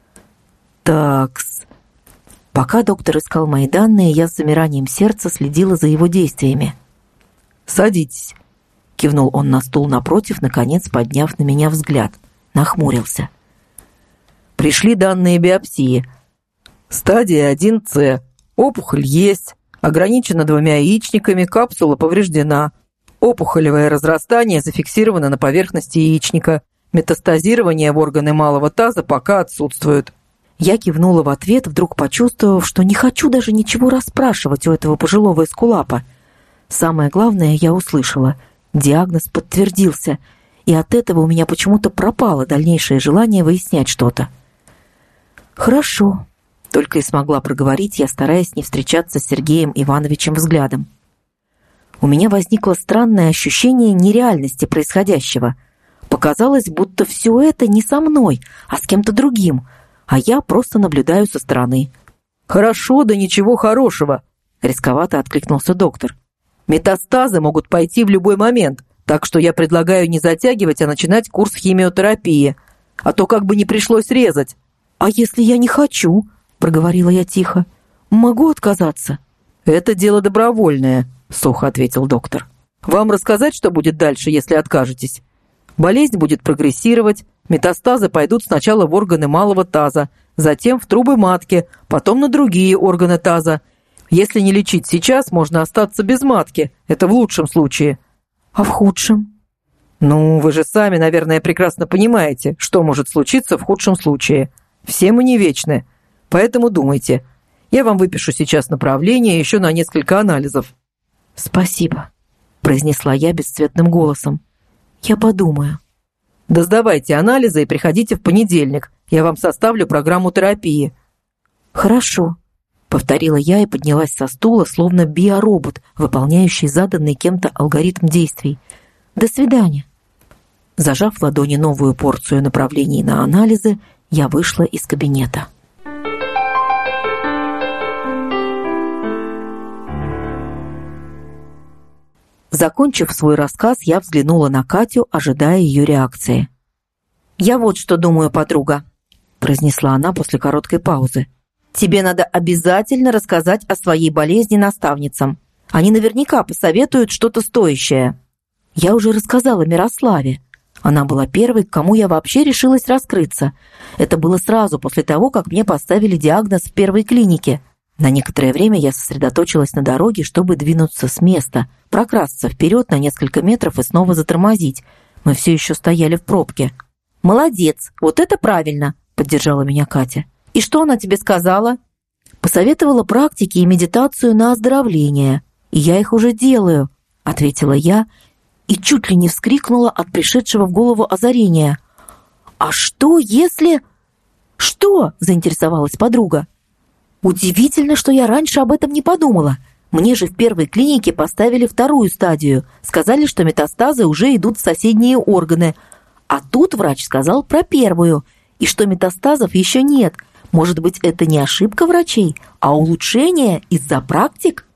«Такс». Пока доктор искал мои данные, я с замиранием сердца следила за его действиями. «Садитесь», — кивнул он на стул напротив, наконец подняв на меня взгляд. Нахмурился. «Пришли данные биопсии. Стадия один С. Опухоль есть. Ограничена двумя яичниками, капсула повреждена. Опухолевое разрастание зафиксировано на поверхности яичника. Метастазирование в органы малого таза пока отсутствует». Я кивнула в ответ, вдруг почувствовав, что не хочу даже ничего расспрашивать у этого пожилого эскулапа. Самое главное я услышала. Диагноз подтвердился, и от этого у меня почему-то пропало дальнейшее желание выяснять что-то. «Хорошо», — только и смогла проговорить я, стараясь не встречаться с Сергеем Ивановичем взглядом. У меня возникло странное ощущение нереальности происходящего. Показалось, будто все это не со мной, а с кем-то другим, а я просто наблюдаю со стороны. «Хорошо, да ничего хорошего», — рисковато откликнулся доктор. «Метастазы могут пойти в любой момент, так что я предлагаю не затягивать, а начинать курс химиотерапии, а то как бы не пришлось резать». «А если я не хочу?» — проговорила я тихо. «Могу отказаться?» «Это дело добровольное», — сухо ответил доктор. Вам рассказать, что будет дальше, если откажетесь? Болезнь будет прогрессировать, метастазы пойдут сначала в органы малого таза, затем в трубы матки, потом на другие органы таза. Если не лечить сейчас, можно остаться без матки. Это в лучшем случае. А в худшем? Ну, вы же сами, наверное, прекрасно понимаете, что может случиться в худшем случае. Все мы не вечны. Поэтому думайте. Я вам выпишу сейчас направление еще на несколько анализов. Спасибо, произнесла я бесцветным голосом. Я подумаю. Да сдавайте анализы и приходите в понедельник. Я вам составлю программу терапии. Хорошо, повторила я и поднялась со стула, словно биоробот, выполняющий заданный кем-то алгоритм действий. До свидания. Зажав в ладони новую порцию направлений на анализы, я вышла из кабинета. Закончив свой рассказ, я взглянула на Катю, ожидая ее реакции. «Я вот что думаю, подруга», – произнесла она после короткой паузы. «Тебе надо обязательно рассказать о своей болезни наставницам. Они наверняка посоветуют что-то стоящее». Я уже рассказала Мирославе. Она была первой, к кому я вообще решилась раскрыться. Это было сразу после того, как мне поставили диагноз в первой клинике. На некоторое время я сосредоточилась на дороге, чтобы двинуться с места, прокрасться вперед на несколько метров и снова затормозить. Мы все еще стояли в пробке. «Молодец, вот это правильно!» – поддержала меня Катя. «И что она тебе сказала?» «Посоветовала практики и медитацию на оздоровление. И я их уже делаю», – ответила я и чуть ли не вскрикнула от пришедшего в голову озарения. «А что, если...» «Что?» – заинтересовалась подруга. «Удивительно, что я раньше об этом не подумала. Мне же в первой клинике поставили вторую стадию. Сказали, что метастазы уже идут в соседние органы. А тут врач сказал про первую, и что метастазов еще нет. Может быть, это не ошибка врачей, а улучшение из-за практик?»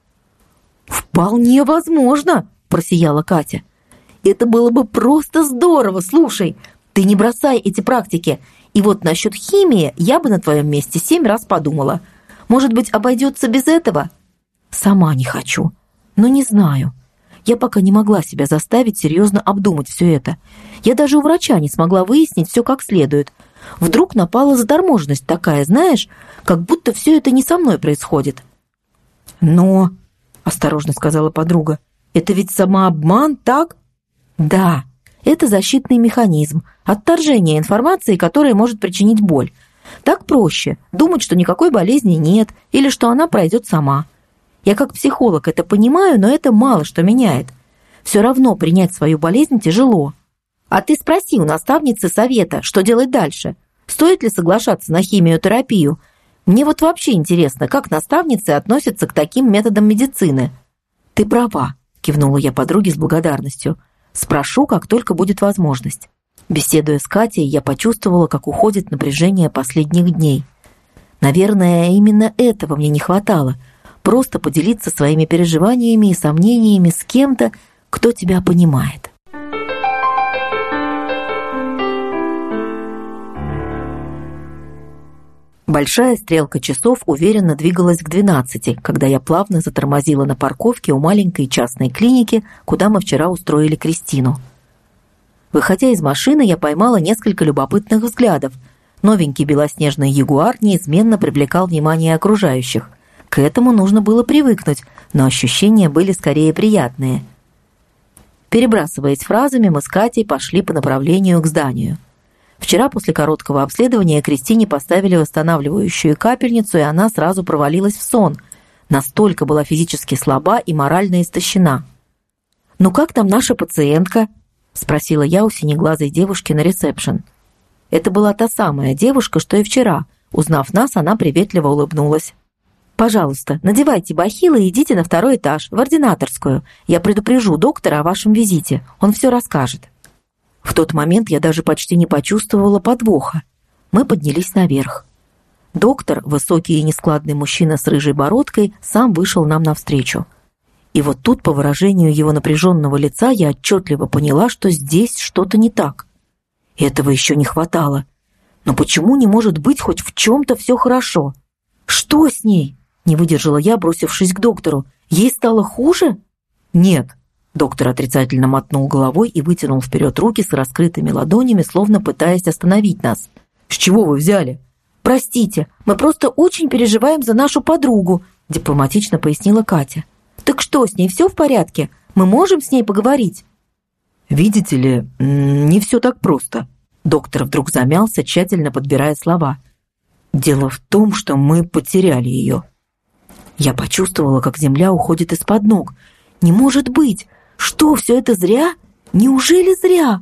«Вполне возможно», – просияла Катя. «Это было бы просто здорово, слушай. Ты не бросай эти практики. И вот насчет химии я бы на твоем месте семь раз подумала. Может быть, обойдется без этого?» «Сама не хочу, но не знаю. Я пока не могла себя заставить серьезно обдумать все это. Я даже у врача не смогла выяснить все как следует. Вдруг напала заторможенность такая, знаешь, как будто все это не со мной происходит». «Но...» — осторожно сказала подруга. «Это ведь самообман, так?» «Да, это защитный механизм, отторжение информации, которая может причинить боль. Так проще думать, что никакой болезни нет или что она пройдет сама. Я как психолог это понимаю, но это мало что меняет. Все равно принять свою болезнь тяжело. А ты спроси у наставницы совета, что делать дальше. Стоит ли соглашаться на химиотерапию? Мне вот вообще интересно, как наставницы относятся к таким методам медицины». «Ты права», – кивнула я подруге с благодарностью. «Спрошу, как только будет возможность». Беседуя с Катей, я почувствовала, как уходит напряжение последних дней. Наверное, именно этого мне не хватало. Просто поделиться своими переживаниями и сомнениями с кем-то, кто тебя понимает. Большая стрелка часов уверенно двигалась к двенадцати, когда я плавно затормозила на парковке у маленькой частной клиники, куда мы вчера устроили Кристину. Выходя из машины, я поймала несколько любопытных взглядов. Новенький белоснежный ягуар неизменно привлекал внимание окружающих. К этому нужно было привыкнуть, но ощущения были скорее приятные. Перебрасываясь фразами, мы с Катей пошли по направлению к зданию. Вчера после короткого обследования Кристине поставили восстанавливающую капельницу, и она сразу провалилась в сон. Настолько была физически слаба и морально истощена. «Ну как там наша пациентка?» — спросила я у синеглазой девушки на ресепшн. Это была та самая девушка, что и вчера. Узнав нас, она приветливо улыбнулась. «Пожалуйста, надевайте бахилы и идите на второй этаж, в ординаторскую. Я предупрежу доктора о вашем визите, он все расскажет». В тот момент я даже почти не почувствовала подвоха. Мы поднялись наверх. Доктор, высокий и нескладный мужчина с рыжей бородкой, сам вышел нам навстречу. И вот тут, по выражению его напряженного лица, я отчетливо поняла, что здесь что-то не так. Этого еще не хватало. Но почему не может быть хоть в чем-то все хорошо? «Что с ней?» — не выдержала я, бросившись к доктору. «Ей стало хуже?» «Нет», Доктор отрицательно мотнул головой и вытянул вперед руки с раскрытыми ладонями, словно пытаясь остановить нас. «С чего вы взяли?» «Простите, мы просто очень переживаем за нашу подругу», дипломатично пояснила Катя. «Так что, с ней все в порядке? Мы можем с ней поговорить?» «Видите ли, не все так просто». Доктор вдруг замялся, тщательно подбирая слова. «Дело в том, что мы потеряли ее». Я почувствовала, как земля уходит из-под ног. «Не может быть! Что, все это зря? Неужели зря?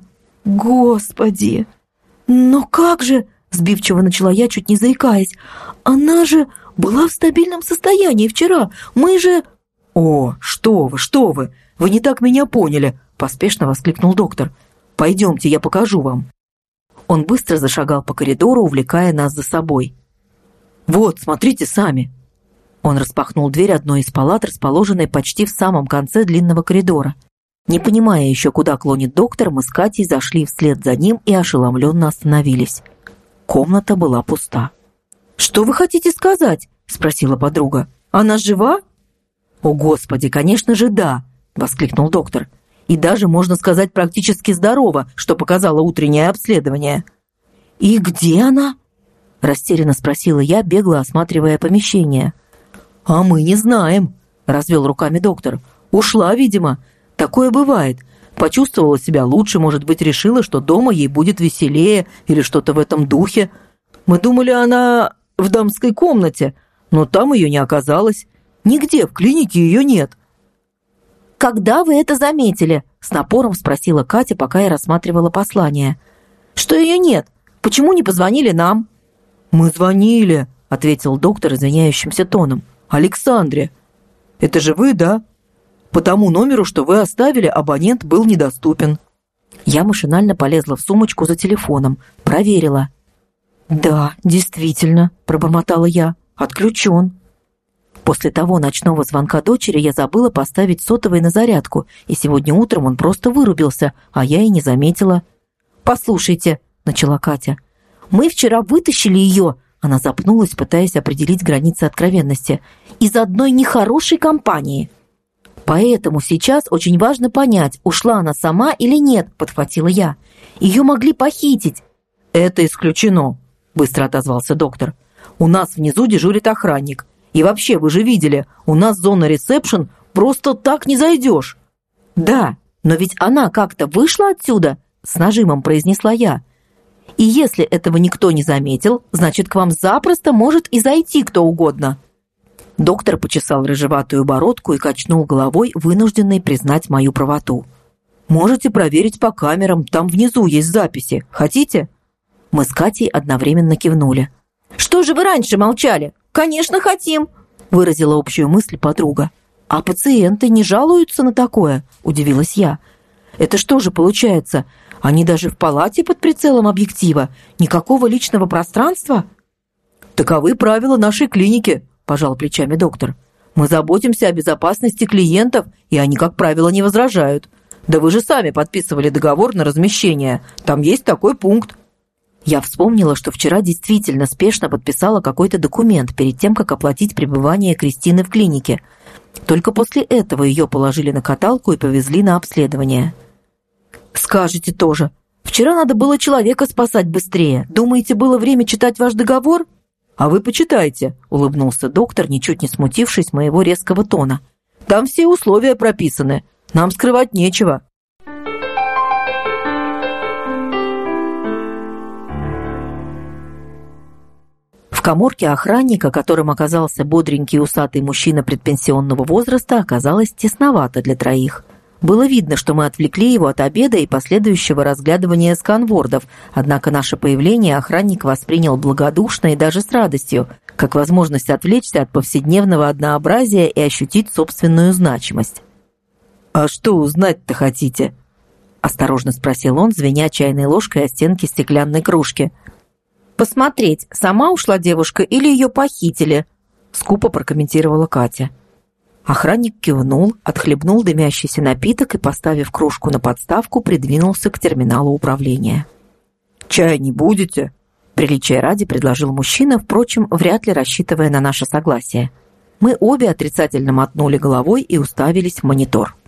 Господи! Но как же...» Сбивчиво начала я, чуть не заикаясь. «Она же была в стабильном состоянии вчера. Мы же...» «О, что вы, что вы! Вы не так меня поняли!» Поспешно воскликнул доктор. «Пойдемте, я покажу вам». Он быстро зашагал по коридору, увлекая нас за собой. «Вот, смотрите сами!» Он распахнул дверь одной из палат, расположенной почти в самом конце длинного коридора. Не понимая еще, куда клонит доктор, мы с Катей зашли вслед за ним и ошеломленно остановились. Комната была пуста. «Что вы хотите сказать?» – спросила подруга. «Она жива?» «О, Господи, конечно же, да!» – воскликнул доктор. «И даже, можно сказать, практически здорова, что показало утреннее обследование». «И где она?» – растерянно спросила я, бегло осматривая помещение. «А мы не знаем», – развел руками доктор. «Ушла, видимо. Такое бывает. Почувствовала себя лучше, может быть, решила, что дома ей будет веселее или что-то в этом духе. Мы думали, она в дамской комнате, но там ее не оказалось. Нигде в клинике ее нет». «Когда вы это заметили?» – с напором спросила Катя, пока я рассматривала послание. «Что ее нет? Почему не позвонили нам?» «Мы звонили», – ответил доктор извиняющимся тоном. «Александре. Это же вы, да? По тому номеру, что вы оставили, абонент был недоступен». Я машинально полезла в сумочку за телефоном, проверила. «Да, действительно», – пробормотала я, – «отключен». После того ночного звонка дочери я забыла поставить сотовый на зарядку, и сегодня утром он просто вырубился, а я и не заметила. «Послушайте», – начала Катя, – «мы вчера вытащили ее», – она запнулась, пытаясь определить границы откровенности, – «из одной нехорошей компании». «Поэтому сейчас очень важно понять, ушла она сама или нет», – подхватила я. «Ее могли похитить». «Это исключено», – быстро отозвался доктор. «У нас внизу дежурит охранник. И вообще, вы же видели, у нас зона ресепшн, просто так не зайдешь». «Да, но ведь она как-то вышла отсюда», – с нажимом произнесла я. «И если этого никто не заметил, значит, к вам запросто может и зайти кто угодно». Доктор почесал рыжеватую бородку и качнул головой, вынужденный признать мою правоту. «Можете проверить по камерам, там внизу есть записи. Хотите?» Мы с Катей одновременно кивнули. «Что же вы раньше молчали? Конечно, хотим!» выразила общую мысль подруга. «А пациенты не жалуются на такое?» – удивилась я. «Это что же получается? Они даже в палате под прицелом объектива? Никакого личного пространства?» «Таковы правила нашей клиники», – пожал плечами доктор. «Мы заботимся о безопасности клиентов, и они, как правило, не возражают. Да вы же сами подписывали договор на размещение. Там есть такой пункт». Я вспомнила, что вчера действительно спешно подписала какой-то документ перед тем, как оплатить пребывание Кристины в клинике. Только после этого ее положили на каталку и повезли на обследование. «Скажете тоже. Вчера надо было человека спасать быстрее. Думаете, было время читать ваш договор?» «А вы почитайте», – улыбнулся доктор, ничуть не смутившись моего резкого тона. «Там все условия прописаны. Нам скрывать нечего». В каморке охранника, которым оказался бодренький усатый мужчина предпенсионного возраста, оказалось тесновато для троих. Было видно, что мы отвлекли его от обеда и последующего разглядывания сканвордов, однако наше появление охранник воспринял благодушно и даже с радостью, как возможность отвлечься от повседневного однообразия и ощутить собственную значимость. «А что узнать-то хотите?» – осторожно спросил он, звеня чайной ложкой о стенки стеклянной кружки. «Посмотреть, сама ушла девушка или ее похитили?» – скупо прокомментировала Катя. Охранник кивнул, отхлебнул дымящийся напиток и, поставив кружку на подставку, придвинулся к терминалу управления. «Чай не будете?» – приличия ради предложил мужчина, впрочем, вряд ли рассчитывая на наше согласие. Мы обе отрицательно мотнули головой и уставились в монитор.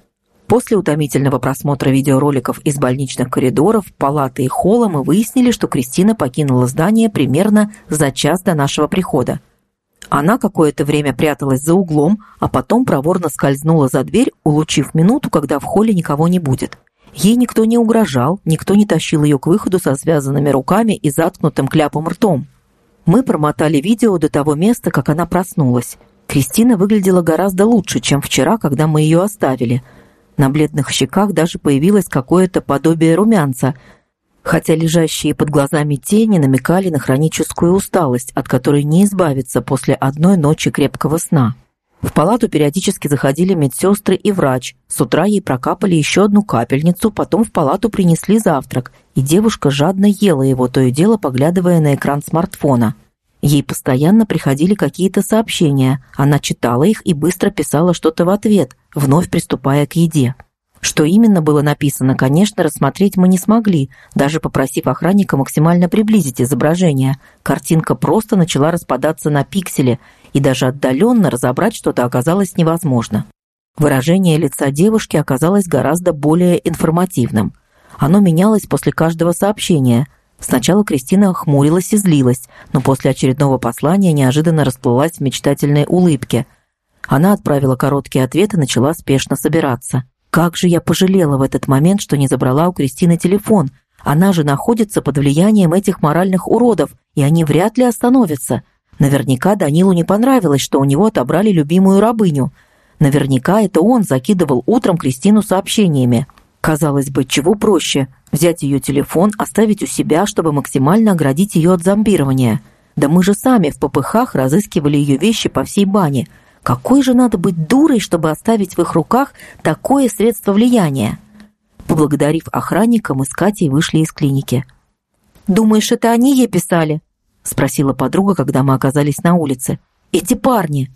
После утомительного просмотра видеороликов из больничных коридоров, палаты и холла мы выяснили, что Кристина покинула здание примерно за час до нашего прихода. Она какое-то время пряталась за углом, а потом проворно скользнула за дверь, улучив минуту, когда в холле никого не будет. Ей никто не угрожал, никто не тащил ее к выходу со связанными руками и заткнутым кляпом ртом. Мы промотали видео до того места, как она проснулась. Кристина выглядела гораздо лучше, чем вчера, когда мы ее оставили. На бледных щеках даже появилось какое-то подобие румянца, хотя лежащие под глазами тени намекали на хроническую усталость, от которой не избавиться после одной ночи крепкого сна. В палату периодически заходили медсестры и врач. С утра ей прокапали еще одну капельницу, потом в палату принесли завтрак, и девушка жадно ела его, то и дело поглядывая на экран смартфона. Ей постоянно приходили какие-то сообщения, она читала их и быстро писала что-то в ответ, вновь приступая к еде. Что именно было написано, конечно, рассмотреть мы не смогли, даже попросив охранника максимально приблизить изображение. Картинка просто начала распадаться на пиксели, и даже отдаленно разобрать что-то оказалось невозможно. Выражение лица девушки оказалось гораздо более информативным. Оно менялось после каждого сообщения. Сначала Кристина хмурилась и злилась, но после очередного послания неожиданно расплылась в мечтательной улыбке. Она отправила короткий ответ и начала спешно собираться. Как же я пожалела в этот момент, что не забрала у Кристины телефон. Она же находится под влиянием этих моральных уродов, и они вряд ли остановятся. Наверняка Данилу не понравилось, что у него отобрали любимую рабыню. Наверняка это он закидывал утром Кристину сообщениями. Казалось бы, чего проще – взять ее телефон, оставить у себя, чтобы максимально оградить ее от зомбирования. Да мы же сами в попыхах разыскивали ее вещи по всей бане. Какой же надо быть дурой, чтобы оставить в их руках такое средство влияния? Поблагодарив охранника, мы с Катей вышли из клиники. «Думаешь, это они ей писали?» — спросила подруга, когда мы оказались на улице. «Эти парни!»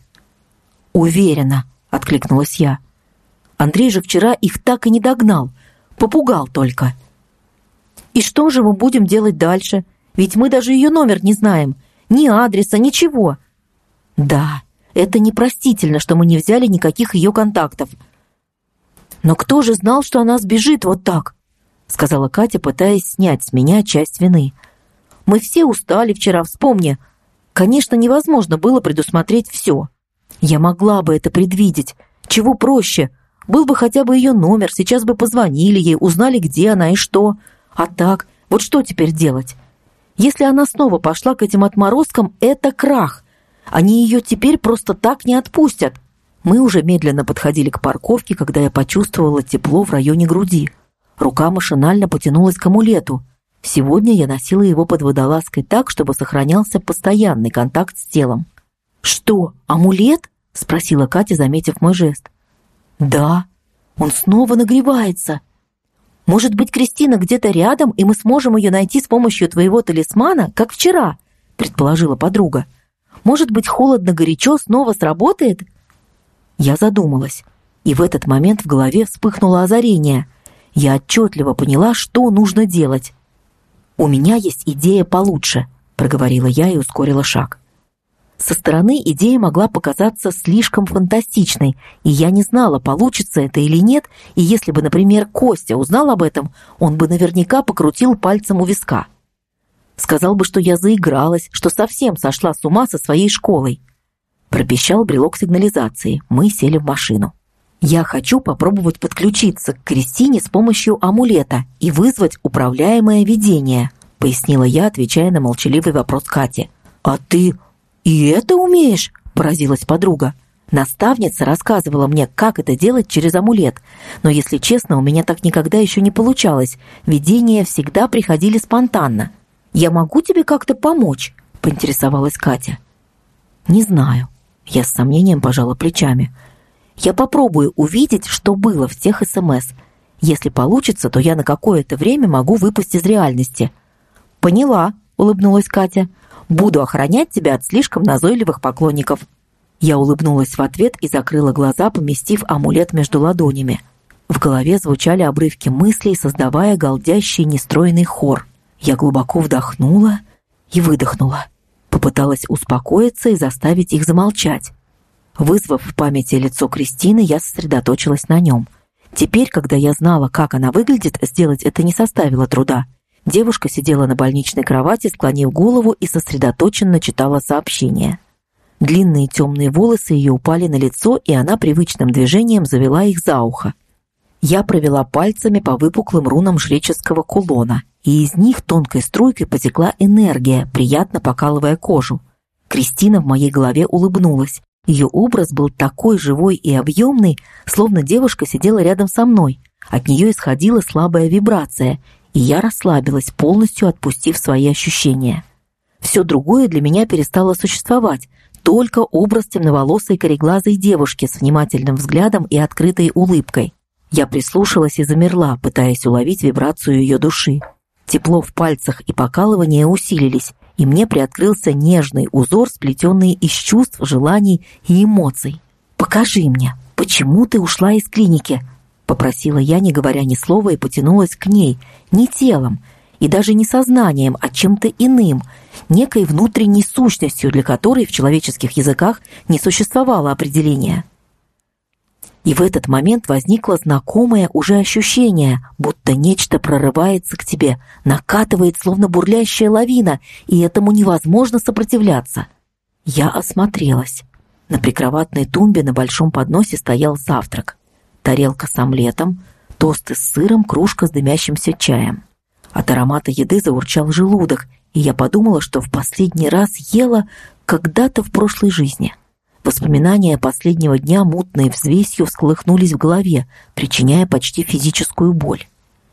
«Уверена», — откликнулась я. «Андрей же вчера их так и не догнал, попугал только». «И что же мы будем делать дальше? Ведь мы даже ее номер не знаем, ни адреса, ничего». «Да, это непростительно, что мы не взяли никаких ее контактов». «Но кто же знал, что она сбежит вот так?» — сказала Катя, пытаясь снять с меня часть вины. «Мы все устали вчера, вспомни. Конечно, невозможно было предусмотреть все. Я могла бы это предвидеть. Чего проще? Был бы хотя бы ее номер, сейчас бы позвонили ей, узнали, где она и что. А так, вот что теперь делать? Если она снова пошла к этим отморозкам, это крах. Они ее теперь просто так не отпустят». Мы уже медленно подходили к парковке, когда я почувствовала тепло в районе груди. Рука машинально потянулась к амулету. Сегодня я носила его под водолазкой так, чтобы сохранялся постоянный контакт с телом. «Что, амулет?» — спросила Катя, заметив мой жест. «Да, он снова нагревается. Может быть, Кристина где-то рядом, и мы сможем ее найти с помощью твоего талисмана, как вчера?» — предположила подруга. «Может быть, холодно-горячо снова сработает?» Я задумалась, и в этот момент в голове вспыхнуло озарение. Я отчетливо поняла, что нужно делать. «У меня есть идея получше», — проговорила я и ускорила шаг. Со стороны идея могла показаться слишком фантастичной, и я не знала, получится это или нет, и если бы, например, Костя узнал об этом, он бы наверняка покрутил пальцем у виска. Сказал бы, что я заигралась, что совсем сошла с ума со своей школой. Пропищал брелок сигнализации. Мы сели в машину. «Я хочу попробовать подключиться к Кристине с помощью амулета и вызвать управляемое видение», — пояснила я, отвечая на молчаливый вопрос Кати. «А ты и это умеешь?» — поразилась подруга. Наставница рассказывала мне, как это делать через амулет, но, если честно, у меня так никогда еще не получалось. Видения всегда приходили спонтанно. «Я могу тебе как-то помочь?» — поинтересовалась Катя. «Не знаю». Я с сомнением пожала плечами. «Я попробую увидеть, что было в тех СМС. Если получится, то я на какое-то время могу выпасть из реальности». «Поняла», — улыбнулась Катя. «Буду охранять тебя от слишком назойливых поклонников». Я улыбнулась в ответ и закрыла глаза, поместив амулет между ладонями. В голове звучали обрывки мыслей, создавая галдящий нестройный хор. Я глубоко вдохнула и выдохнула. Попыталась успокоиться и заставить их замолчать. Вызвав в памяти лицо Кристины, я сосредоточилась на нем. Теперь, когда я знала, как она выглядит, сделать это не составило труда. Девушка сидела на больничной кровати, склонив голову и сосредоточенно читала сообщение. Длинные темные волосы ее упали на лицо, и она привычным движением завела их за ухо. Я провела пальцами по выпуклым рунам жреческого кулона, и из них тонкой струйкой потекла энергия, приятно покалывая кожу. Кристина в моей голове улыбнулась. Ее образ был такой живой и объемный, словно девушка сидела рядом со мной. От нее исходила слабая вибрация, и я расслабилась, полностью отпустив свои ощущения. Все другое для меня перестало существовать, только образ темноволосой кореглазой девушки с внимательным взглядом и открытой улыбкой. Я прислушалась и замерла, пытаясь уловить вибрацию ее души. Тепло в пальцах и покалывание усилились, и мне приоткрылся нежный узор, сплетенный из чувств, желаний и эмоций. «Покажи мне, почему ты ушла из клиники?» — попросила я, не говоря ни слова, и потянулась к ней, не телом, и даже не сознанием, а чем-то иным, некой внутренней сущностью, для которой в человеческих языках не существовало определения. И в этот момент возникло знакомое уже ощущение, будто нечто прорывается к тебе, накатывает, словно бурлящая лавина, и этому невозможно сопротивляться. Я осмотрелась. На прикроватной тумбе на большом подносе стоял завтрак. Тарелка с омлетом, тосты с сыром, кружка с дымящимся чаем. От аромата еды заурчал желудок, и я подумала, что в последний раз ела когда-то в прошлой жизни. Воспоминания последнего дня мутной взвесью всколыхнулись в голове, причиняя почти физическую боль.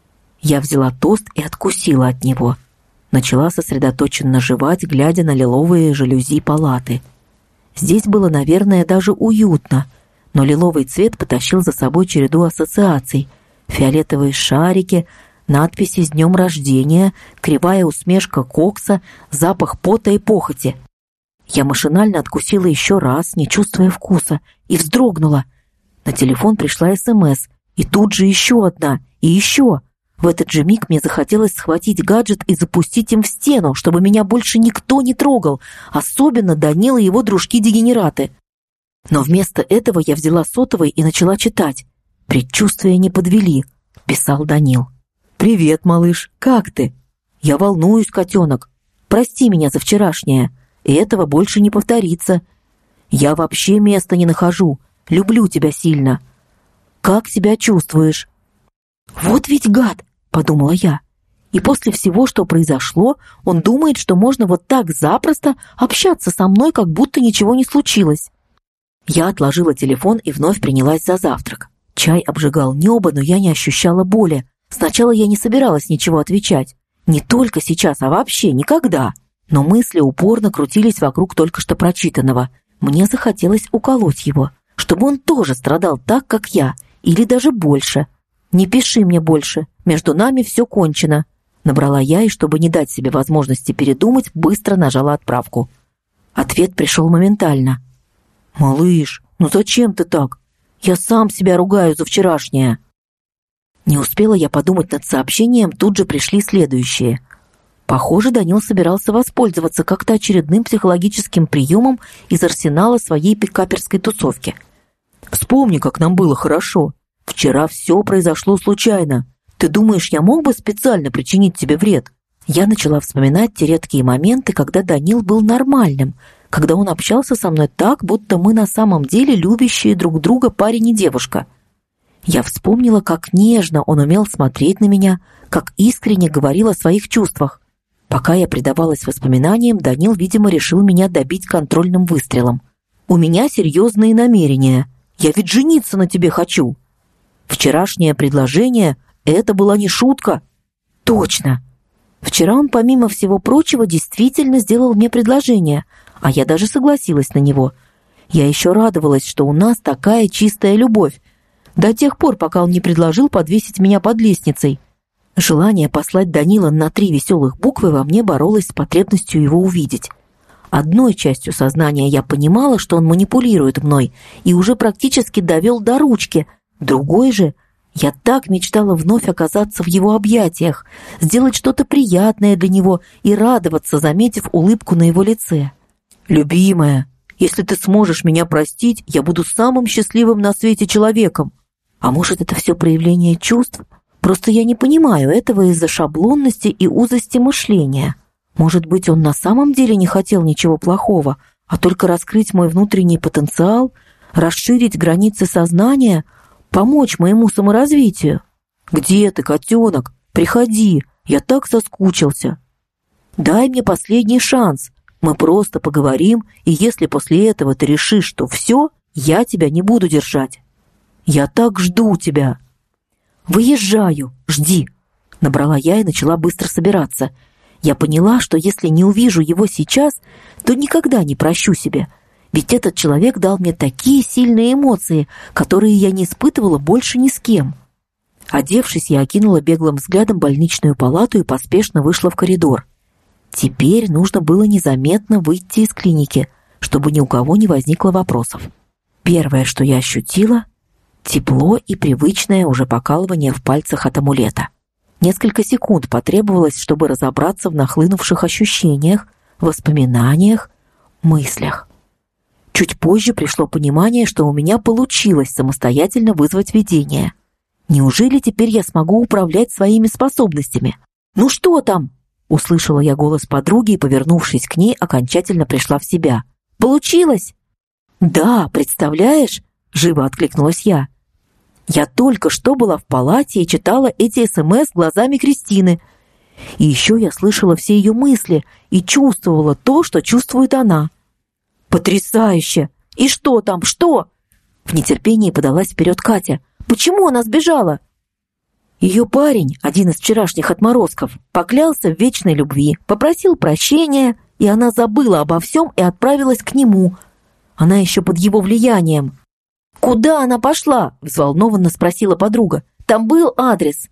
Я взяла тост и откусила от него. Начала сосредоточенно жевать, глядя на лиловые жалюзи палаты. Здесь было, наверное, даже уютно, но лиловый цвет потащил за собой череду ассоциаций. Фиолетовые шарики, надписи «С днем рождения», кривая усмешка кокса, запах пота и похоти. Я машинально откусила еще раз, не чувствуя вкуса, и вздрогнула. На телефон пришла СМС, и тут же еще одна, и еще. В этот же миг мне захотелось схватить гаджет и запустить им в стену, чтобы меня больше никто не трогал, особенно Данил и его дружки-дегенераты. Но вместо этого я взяла сотовый и начала читать. «Предчувствия не подвели», — писал Данил. «Привет, малыш, как ты?» «Я волнуюсь, котенок. Прости меня за вчерашнее. И этого больше не повторится. Я вообще места не нахожу. Люблю тебя сильно. Как себя чувствуешь?» «Вот ведь гад!» — подумала я. «И после всего, что произошло, он думает, что можно вот так запросто общаться со мной, как будто ничего не случилось». Я отложила телефон и вновь принялась за завтрак. Чай обжигал небо, но я не ощущала боли. Сначала я не собиралась ничего отвечать. Не только сейчас, а вообще никогда. Но мысли упорно крутились вокруг только что прочитанного. Мне захотелось уколоть его, чтобы он тоже страдал так, как я, или даже больше. «Не пиши мне больше, между нами все кончено», — набрала я, и чтобы не дать себе возможности передумать, быстро нажала отправку. Ответ пришел моментально. «Малыш, ну зачем ты так? Я сам себя ругаю за вчерашнее». Не успела я подумать над сообщением, тут же пришли следующие. Похоже, Данил собирался воспользоваться как-то очередным психологическим приемом из арсенала своей пикаперской тусовки. «Вспомни, как нам было хорошо. Вчера все произошло случайно. Ты думаешь, я мог бы специально причинить тебе вред?» Я начала вспоминать те редкие моменты, когда Данил был нормальным, когда он общался со мной так, будто мы на самом деле любящие друг друга парень и девушка. Я вспомнила, как нежно он умел смотреть на меня, как искренне говорил о своих чувствах. Пока я предавалась воспоминаниям, Данил, видимо, решил меня добить контрольным выстрелом. «У меня серьезные намерения. Я ведь жениться на тебе хочу. Вчерашнее предложение — это была не шутка». «Точно. Вчера он, помимо всего прочего, действительно сделал мне предложение, а я даже согласилась на него. Я еще радовалась, что у нас такая чистая любовь, до тех пор, пока он не предложил подвесить меня под лестницей». Желание послать Данила на три веселых буквы во мне боролось с потребностью его увидеть. Одной частью сознания я понимала, что он манипулирует мной и уже практически довел до ручки. Другой же, я так мечтала вновь оказаться в его объятиях, сделать что-то приятное для него и радоваться, заметив улыбку на его лице. «Любимая, если ты сможешь меня простить, я буду самым счастливым на свете человеком». А может, это все проявление чувств? Просто я не понимаю этого из-за шаблонности и узости мышления. Может быть, он на самом деле не хотел ничего плохого, а только раскрыть мой внутренний потенциал, расширить границы сознания, помочь моему саморазвитию. «Где ты, котенок? Приходи, я так соскучился. Дай мне последний шанс, мы просто поговорим, и если после этого ты решишь, что все, я тебя не буду держать. Я так жду тебя». «Выезжаю, жди», — набрала я и начала быстро собираться. Я поняла, что если не увижу его сейчас, то никогда не прощу себе, ведь этот человек дал мне такие сильные эмоции, которые я не испытывала больше ни с кем. Одевшись, я окинула беглым взглядом больничную палату и поспешно вышла в коридор. Теперь нужно было незаметно выйти из клиники, чтобы ни у кого не возникло вопросов. Первое, что я ощутила — тепло и привычное уже покалывание в пальцах от амулета. Несколько секунд потребовалось, чтобы разобраться в нахлынувших ощущениях, воспоминаниях, мыслях. Чуть позже пришло понимание, что у меня получилось самостоятельно вызвать видение. Неужели теперь я смогу управлять своими способностями? «Ну что там?» — услышала я голос подруги и, повернувшись к ней, окончательно пришла в себя. «Получилось?» «Да, представляешь?» — живо откликнулась я. Я только что была в палате и читала эти СМС глазами Кристины. И еще я слышала все ее мысли и чувствовала то, что чувствует она. «Потрясающе! И что там, что?» В нетерпении подалась вперед Катя. «Почему она сбежала?» Ее парень, один из вчерашних отморозков, поклялся в вечной любви, попросил прощения, и она забыла обо всем и отправилась к нему. Она еще под его влиянием. «Куда она пошла?» — взволнованно спросила подруга. «Там был адрес».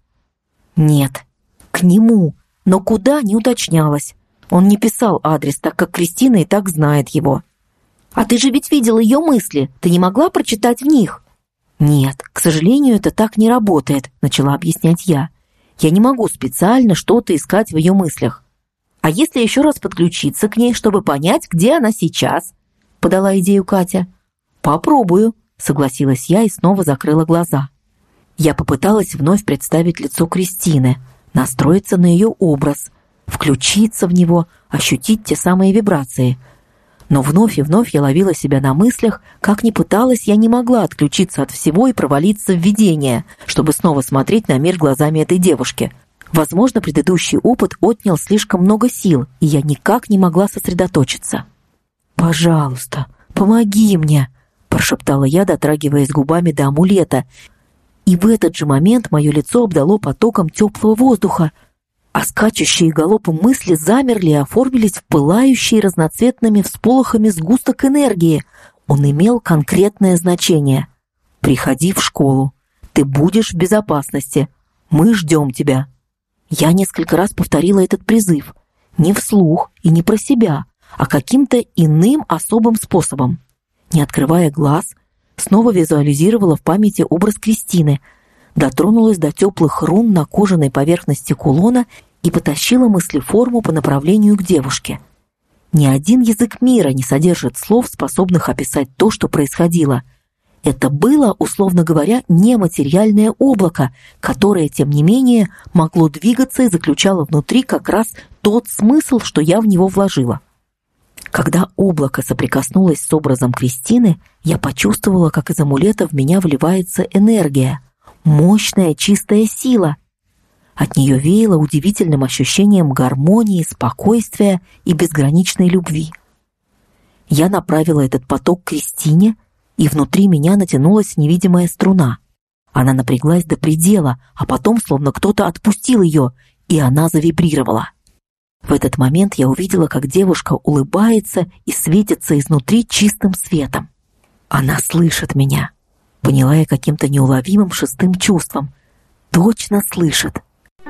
«Нет, к нему, но куда — не уточнялось. Он не писал адрес, так как Кристина и так знает его». «А ты же ведь видела ее мысли, ты не могла прочитать в них?» «Нет, к сожалению, это так не работает», — начала объяснять я. «Я не могу специально что-то искать в ее мыслях». «А если еще раз подключиться к ней, чтобы понять, где она сейчас?» — подала идею Катя. «Попробую», — согласилась я и снова закрыла глаза. Я попыталась вновь представить лицо Кристины, настроиться на ее образ, включиться в него, ощутить те самые вибрации. Но вновь и вновь я ловила себя на мыслях, как ни пыталась, я не могла отключиться от всего и провалиться в видение, чтобы снова смотреть на мир глазами этой девушки. Возможно, предыдущий опыт отнял слишком много сил, и я никак не могла сосредоточиться. «Пожалуйста, помоги мне!» — прошептала я, дотрагиваясь губами до амулета. И в этот же момент мое лицо обдало потоком теплого воздуха, а скачущие галопом мысли замерли и оформились в пылающие разноцветными всполохами сгусток энергии. Он имел конкретное значение. «Приходи в школу. Ты будешь в безопасности. Мы ждем тебя». Я несколько раз повторила этот призыв. Не вслух и не про себя, а каким-то иным особым способом. Не открывая глаз, снова визуализировала в памяти образ Кристины, дотронулась до теплых рун на кожаной поверхности кулона и потащила мыслеформу по направлению к девушке. Ни один язык мира не содержит слов, способных описать то, что происходило. Это было, условно говоря, нематериальное облако, которое, тем не менее, могло двигаться и заключало внутри как раз тот смысл, что я в него вложила. Когда облако соприкоснулось с образом Кристины, я почувствовала, как из амулета в меня вливается энергия, мощная чистая сила. От нее веяло удивительным ощущением гармонии, спокойствия и безграничной любви. Я направила этот поток к Кристине, и внутри меня натянулась невидимая струна. Она напряглась до предела, а потом словно кто-то отпустил ее, и она завибрировала. В этот момент я увидела, как девушка улыбается и светится изнутри чистым светом. Она слышит меня. Поняла я каким-то неуловимым шестым чувством. Точно слышит.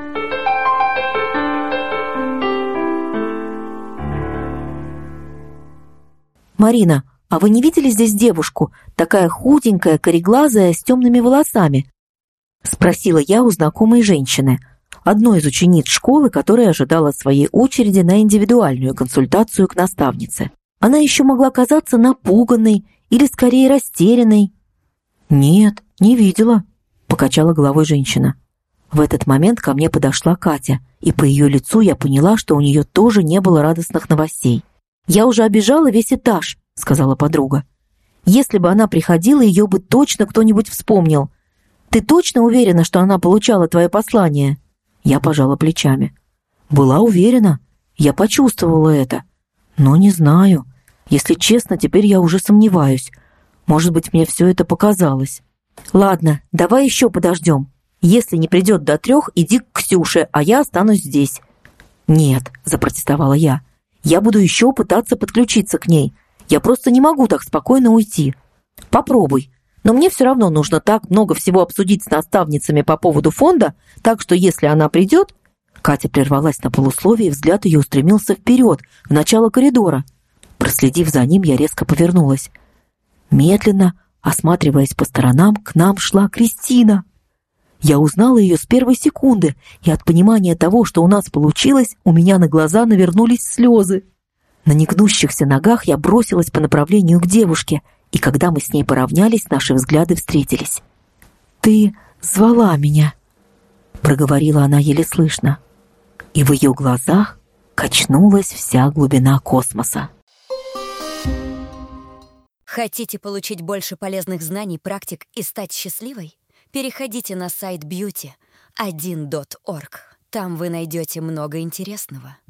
«Марина, а вы не видели здесь девушку? Такая худенькая, кореглазая, с темными волосами?» Спросила я у знакомой женщины, одной из учениц школы, которая ожидала своей очереди на индивидуальную консультацию к наставнице. Она еще могла казаться напуганной или скорее растерянной. «Нет, не видела», покачала головой женщина. В этот момент ко мне подошла Катя, и по ее лицу я поняла, что у нее тоже не было радостных новостей. «Я уже обежала весь этаж», — сказала подруга. «Если бы она приходила, ее бы точно кто-нибудь вспомнил. Ты точно уверена, что она получала твое послание?» Я пожала плечами. «Была уверена. Я почувствовала это. Но не знаю. Если честно, теперь я уже сомневаюсь. Может быть, мне все это показалось. Ладно, давай еще подождем. Если не придет до трех, иди к Ксюше, а я останусь здесь». «Нет», — запротестовала я. «Я буду еще пытаться подключиться к ней. Я просто не могу так спокойно уйти. Попробуй. Но мне все равно нужно так много всего обсудить с наставницами по поводу фонда, так что если она придет...» Катя прервалась на полусловие, и взгляд ее устремился вперед, в начало коридора. Проследив за ним, я резко повернулась. Медленно, осматриваясь по сторонам, к нам шла Кристина. Я узнала ее с первой секунды, и от понимания того, что у нас получилось, у меня на глаза навернулись слезы. На негнущихся ногах я бросилась по направлению к девушке, и когда мы с ней поравнялись, наши взгляды встретились. «Ты звала меня», — проговорила она еле слышно, и в ее глазах качнулась вся глубина космоса. Хотите получить больше полезных знаний, практик и стать счастливой? Переходите на сайт бьюти один точка орг. Там вы найдете много интересного.